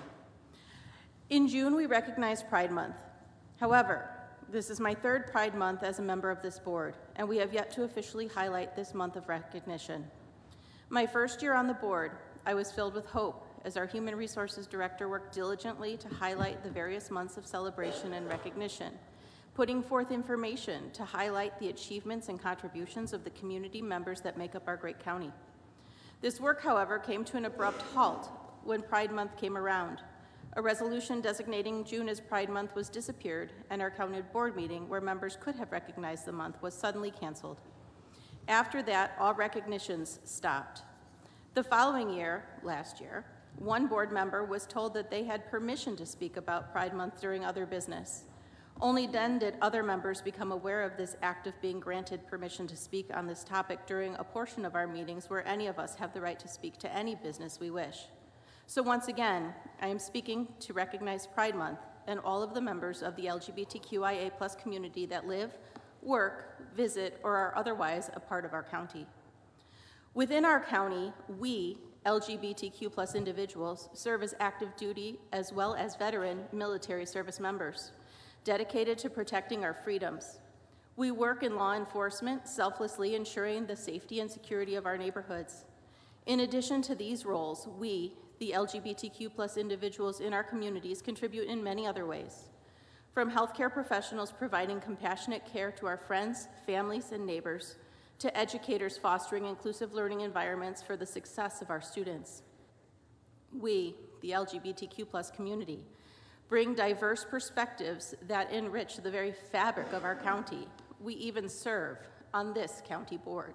In June, we recognized Pride Month. However, this is my third Pride Month as a member of this board, and we have yet to officially highlight this month of recognition. My first year on the board, I was filled with hope as our Human Resources Director worked diligently to highlight the various months of celebration and recognition, putting forth information to highlight the achievements and contributions of the community members that make up our great county. This work, however, came to an abrupt halt when Pride Month came around. A resolution designating June as Pride Month was disappeared, and our county board meeting, where members could have recognized the month, was suddenly canceled. After that, all recognitions stopped. The following year, last year, one board member was told that they had permission to speak about Pride Month during other business. Only then did other members become aware of this act of being granted permission to speak on this topic during a portion of our meetings where any of us have the right to speak to any business we wish. So once again, I am speaking to recognize Pride Month and all of the members of the L G B T Q I A plus community that live, work, visit, or are otherwise a part of our county. Within our county, we, L G B T Q plus individuals, serve as active duty as well as veteran military service members, dedicated to protecting our freedoms. We work in law enforcement, selflessly ensuring the safety and security of our neighborhoods. In addition to these roles, we, the L G B T Q plus individuals in our communities contribute in many other ways. From healthcare professionals providing compassionate care to our friends, families, and neighbors, to educators fostering inclusive learning environments for the success of our students. We, the L G B T Q plus community, bring diverse perspectives that enrich the very fabric of our county. We even serve on this county board.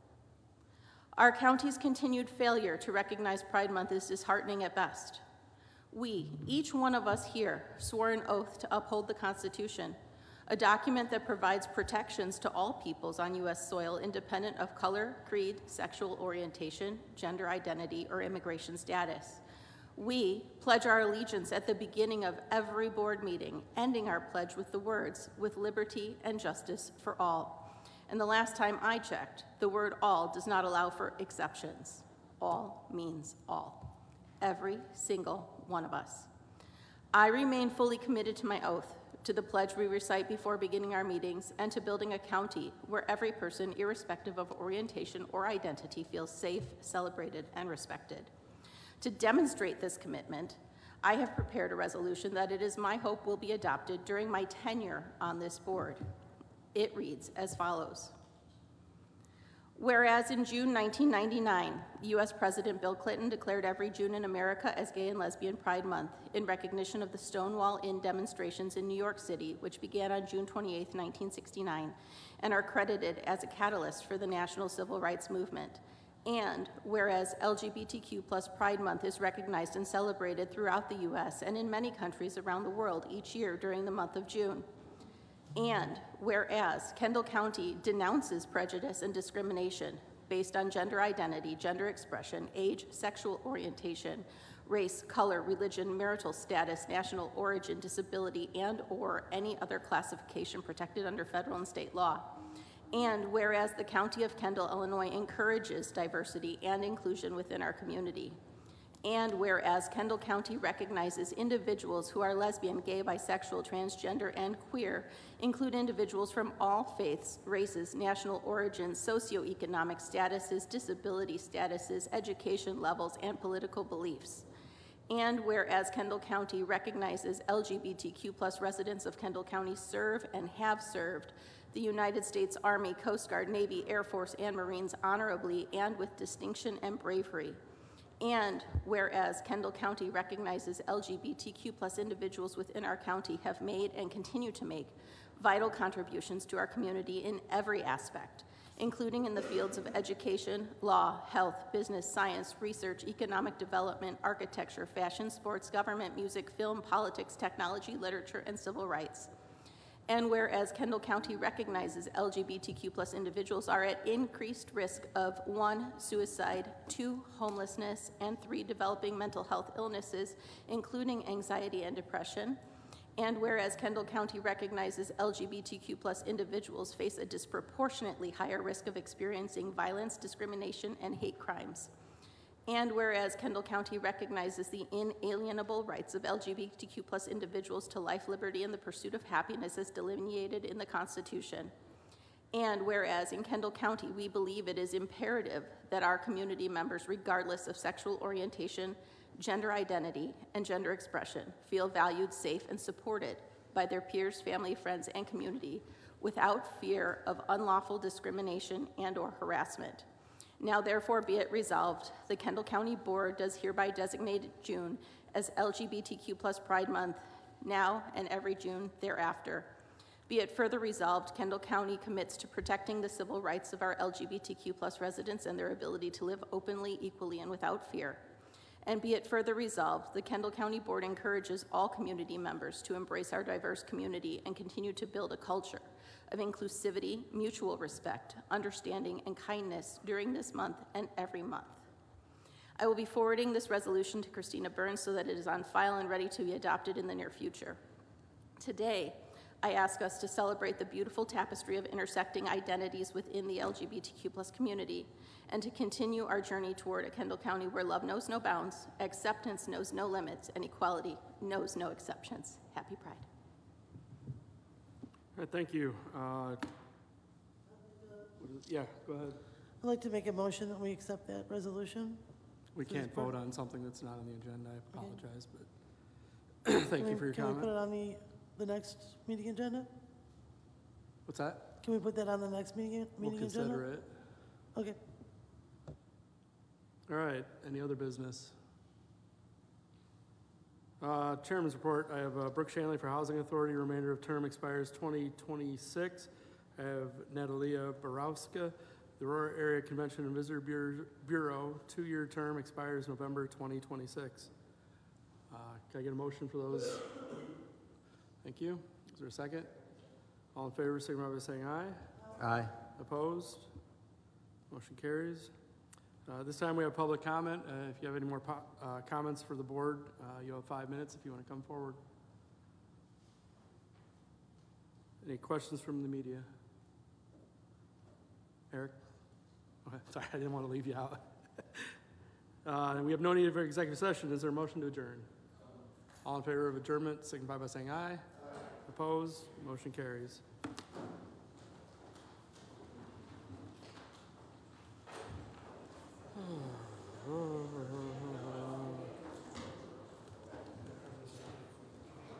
Our county's continued failure to recognize Pride Month is disheartening at best. We, each one of us here, swore an oath to uphold the Constitution, a document that provides protections to all peoples on U S soil independent of color, creed, sexual orientation, gender identity, or immigration status. We pledge our allegiance at the beginning of every board meeting, ending our pledge with the words, "with liberty and justice for all." And the last time I checked, the word all does not allow for exceptions. All means all. Every single one of us. I remain fully committed to my oath, to the pledge we recite before beginning our meetings, and to building a county where every person, irrespective of orientation or identity, feels safe, celebrated, and respected. To demonstrate this commitment, I have prepared a resolution that it is my hope will be adopted during my tenure on this board. It reads as follows. Whereas in June nineteen ninety-nine, U S President Bill Clinton declared every June in America as Gay and Lesbian Pride Month in recognition of the Stonewall Inn demonstrations in New York City, which began on June twenty-eighth, nineteen sixty-nine, and are credited as a catalyst for the national civil rights movement. And whereas L G B T Q plus Pride Month is recognized and celebrated throughout the U S and in many countries around the world each year during the month of June. And whereas Kendall County denounces prejudice and discrimination based on gender identity, gender expression, age, sexual orientation, race, color, religion, marital status, national origin, disability, and or any other classification protected under federal and state law. And whereas the County of Kendall, Illinois encourages diversity and inclusion within our community. And whereas Kendall County recognizes individuals who are lesbian, gay, bisexual, transgender, and queer include individuals from all faiths, races, national origins, socioeconomic statuses, disability statuses, education levels, and political beliefs. And whereas Kendall County recognizes L G B T Q plus residents of Kendall County serve and have served the United States Army, Coast Guard, Navy, Air Force, and Marines honorably and with distinction and bravery. And whereas Kendall County recognizes L G B T Q plus individuals within our county have made and continue to make vital contributions to our community in every aspect, including in the fields of education, law, health, business, science, research, economic development, architecture, fashion, sports, government, music, film, politics, technology, literature, and civil rights. And whereas Kendall County recognizes L G B T Q plus individuals are at increased risk of one, suicide, two, homelessness, and three, developing mental health illnesses, including anxiety and depression. And whereas Kendall County recognizes L G B T Q plus individuals face a disproportionately higher risk of experiencing violence, discrimination, and hate crimes. And whereas Kendall County recognizes the inalienable rights of L G B T Q plus individuals to life, liberty, and the pursuit of happiness as delineated in the Constitution. And whereas in Kendall County, we believe it is imperative that our community members, regardless of sexual orientation, gender identity, and gender expression, feel valued, safe, and supported by their peers, family, friends, and community without fear of unlawful discrimination and or harassment. Now therefore be it resolved, the Kendall County Board does hereby designate June as L G B T Q plus Pride Month, now and every June thereafter. Be it further resolved, Kendall County commits to protecting the civil rights of our L G B T Q plus residents and their ability to live openly, equally, and without fear. And be it further resolved, the Kendall County Board encourages all community members to embrace our diverse community and continue to build a culture of inclusivity, mutual respect, understanding, and kindness during this month and every month. I will be forwarding this resolution to Christina Burns so that it is on file and ready to be adopted in the near future. Today, I ask us to celebrate the beautiful tapestry of intersecting identities within the L G B T Q plus community and to continue our journey toward a Kendall County where love knows no bounds, acceptance knows no limits, and equality knows no exceptions. Happy Pride. All right, thank you. Uh, yeah, go ahead. I'd like to make a motion that we accept that resolution. We For this can't part? vote on something that's not on the agenda, I apologize, but thank Can you we- for your Can we put comment. it on the, the next meeting agenda? What's that? Can we put that on the next meeting, We'll meeting agenda? consider it. Okay. All right, any other business? Uh, Chairman's report, I have uh, Brooke Shanley for Housing Authority, remainder of term expires twenty twenty-six. I have Natalia Borowska, the Aurora Area Convention and Visitor Bureau- Bureau, two-year term expires November twenty twenty-six. Uh, Can I get a motion for those? Thank you. Is there a second? All in favor, signify by saying aye. Aye. Opposed? Motion carries. Uh, This time we have public comment. Uh, If you have any more po- uh, comments for the board, uh, you have five minutes if you want to come forward. Any questions from the media? Eric? Okay, sorry, I didn't want to leave you out. Uh, and we have no need for executive session. Is there a motion to adjourn? All in favor of adjournment, signify by saying aye. Opposed? Motion carries.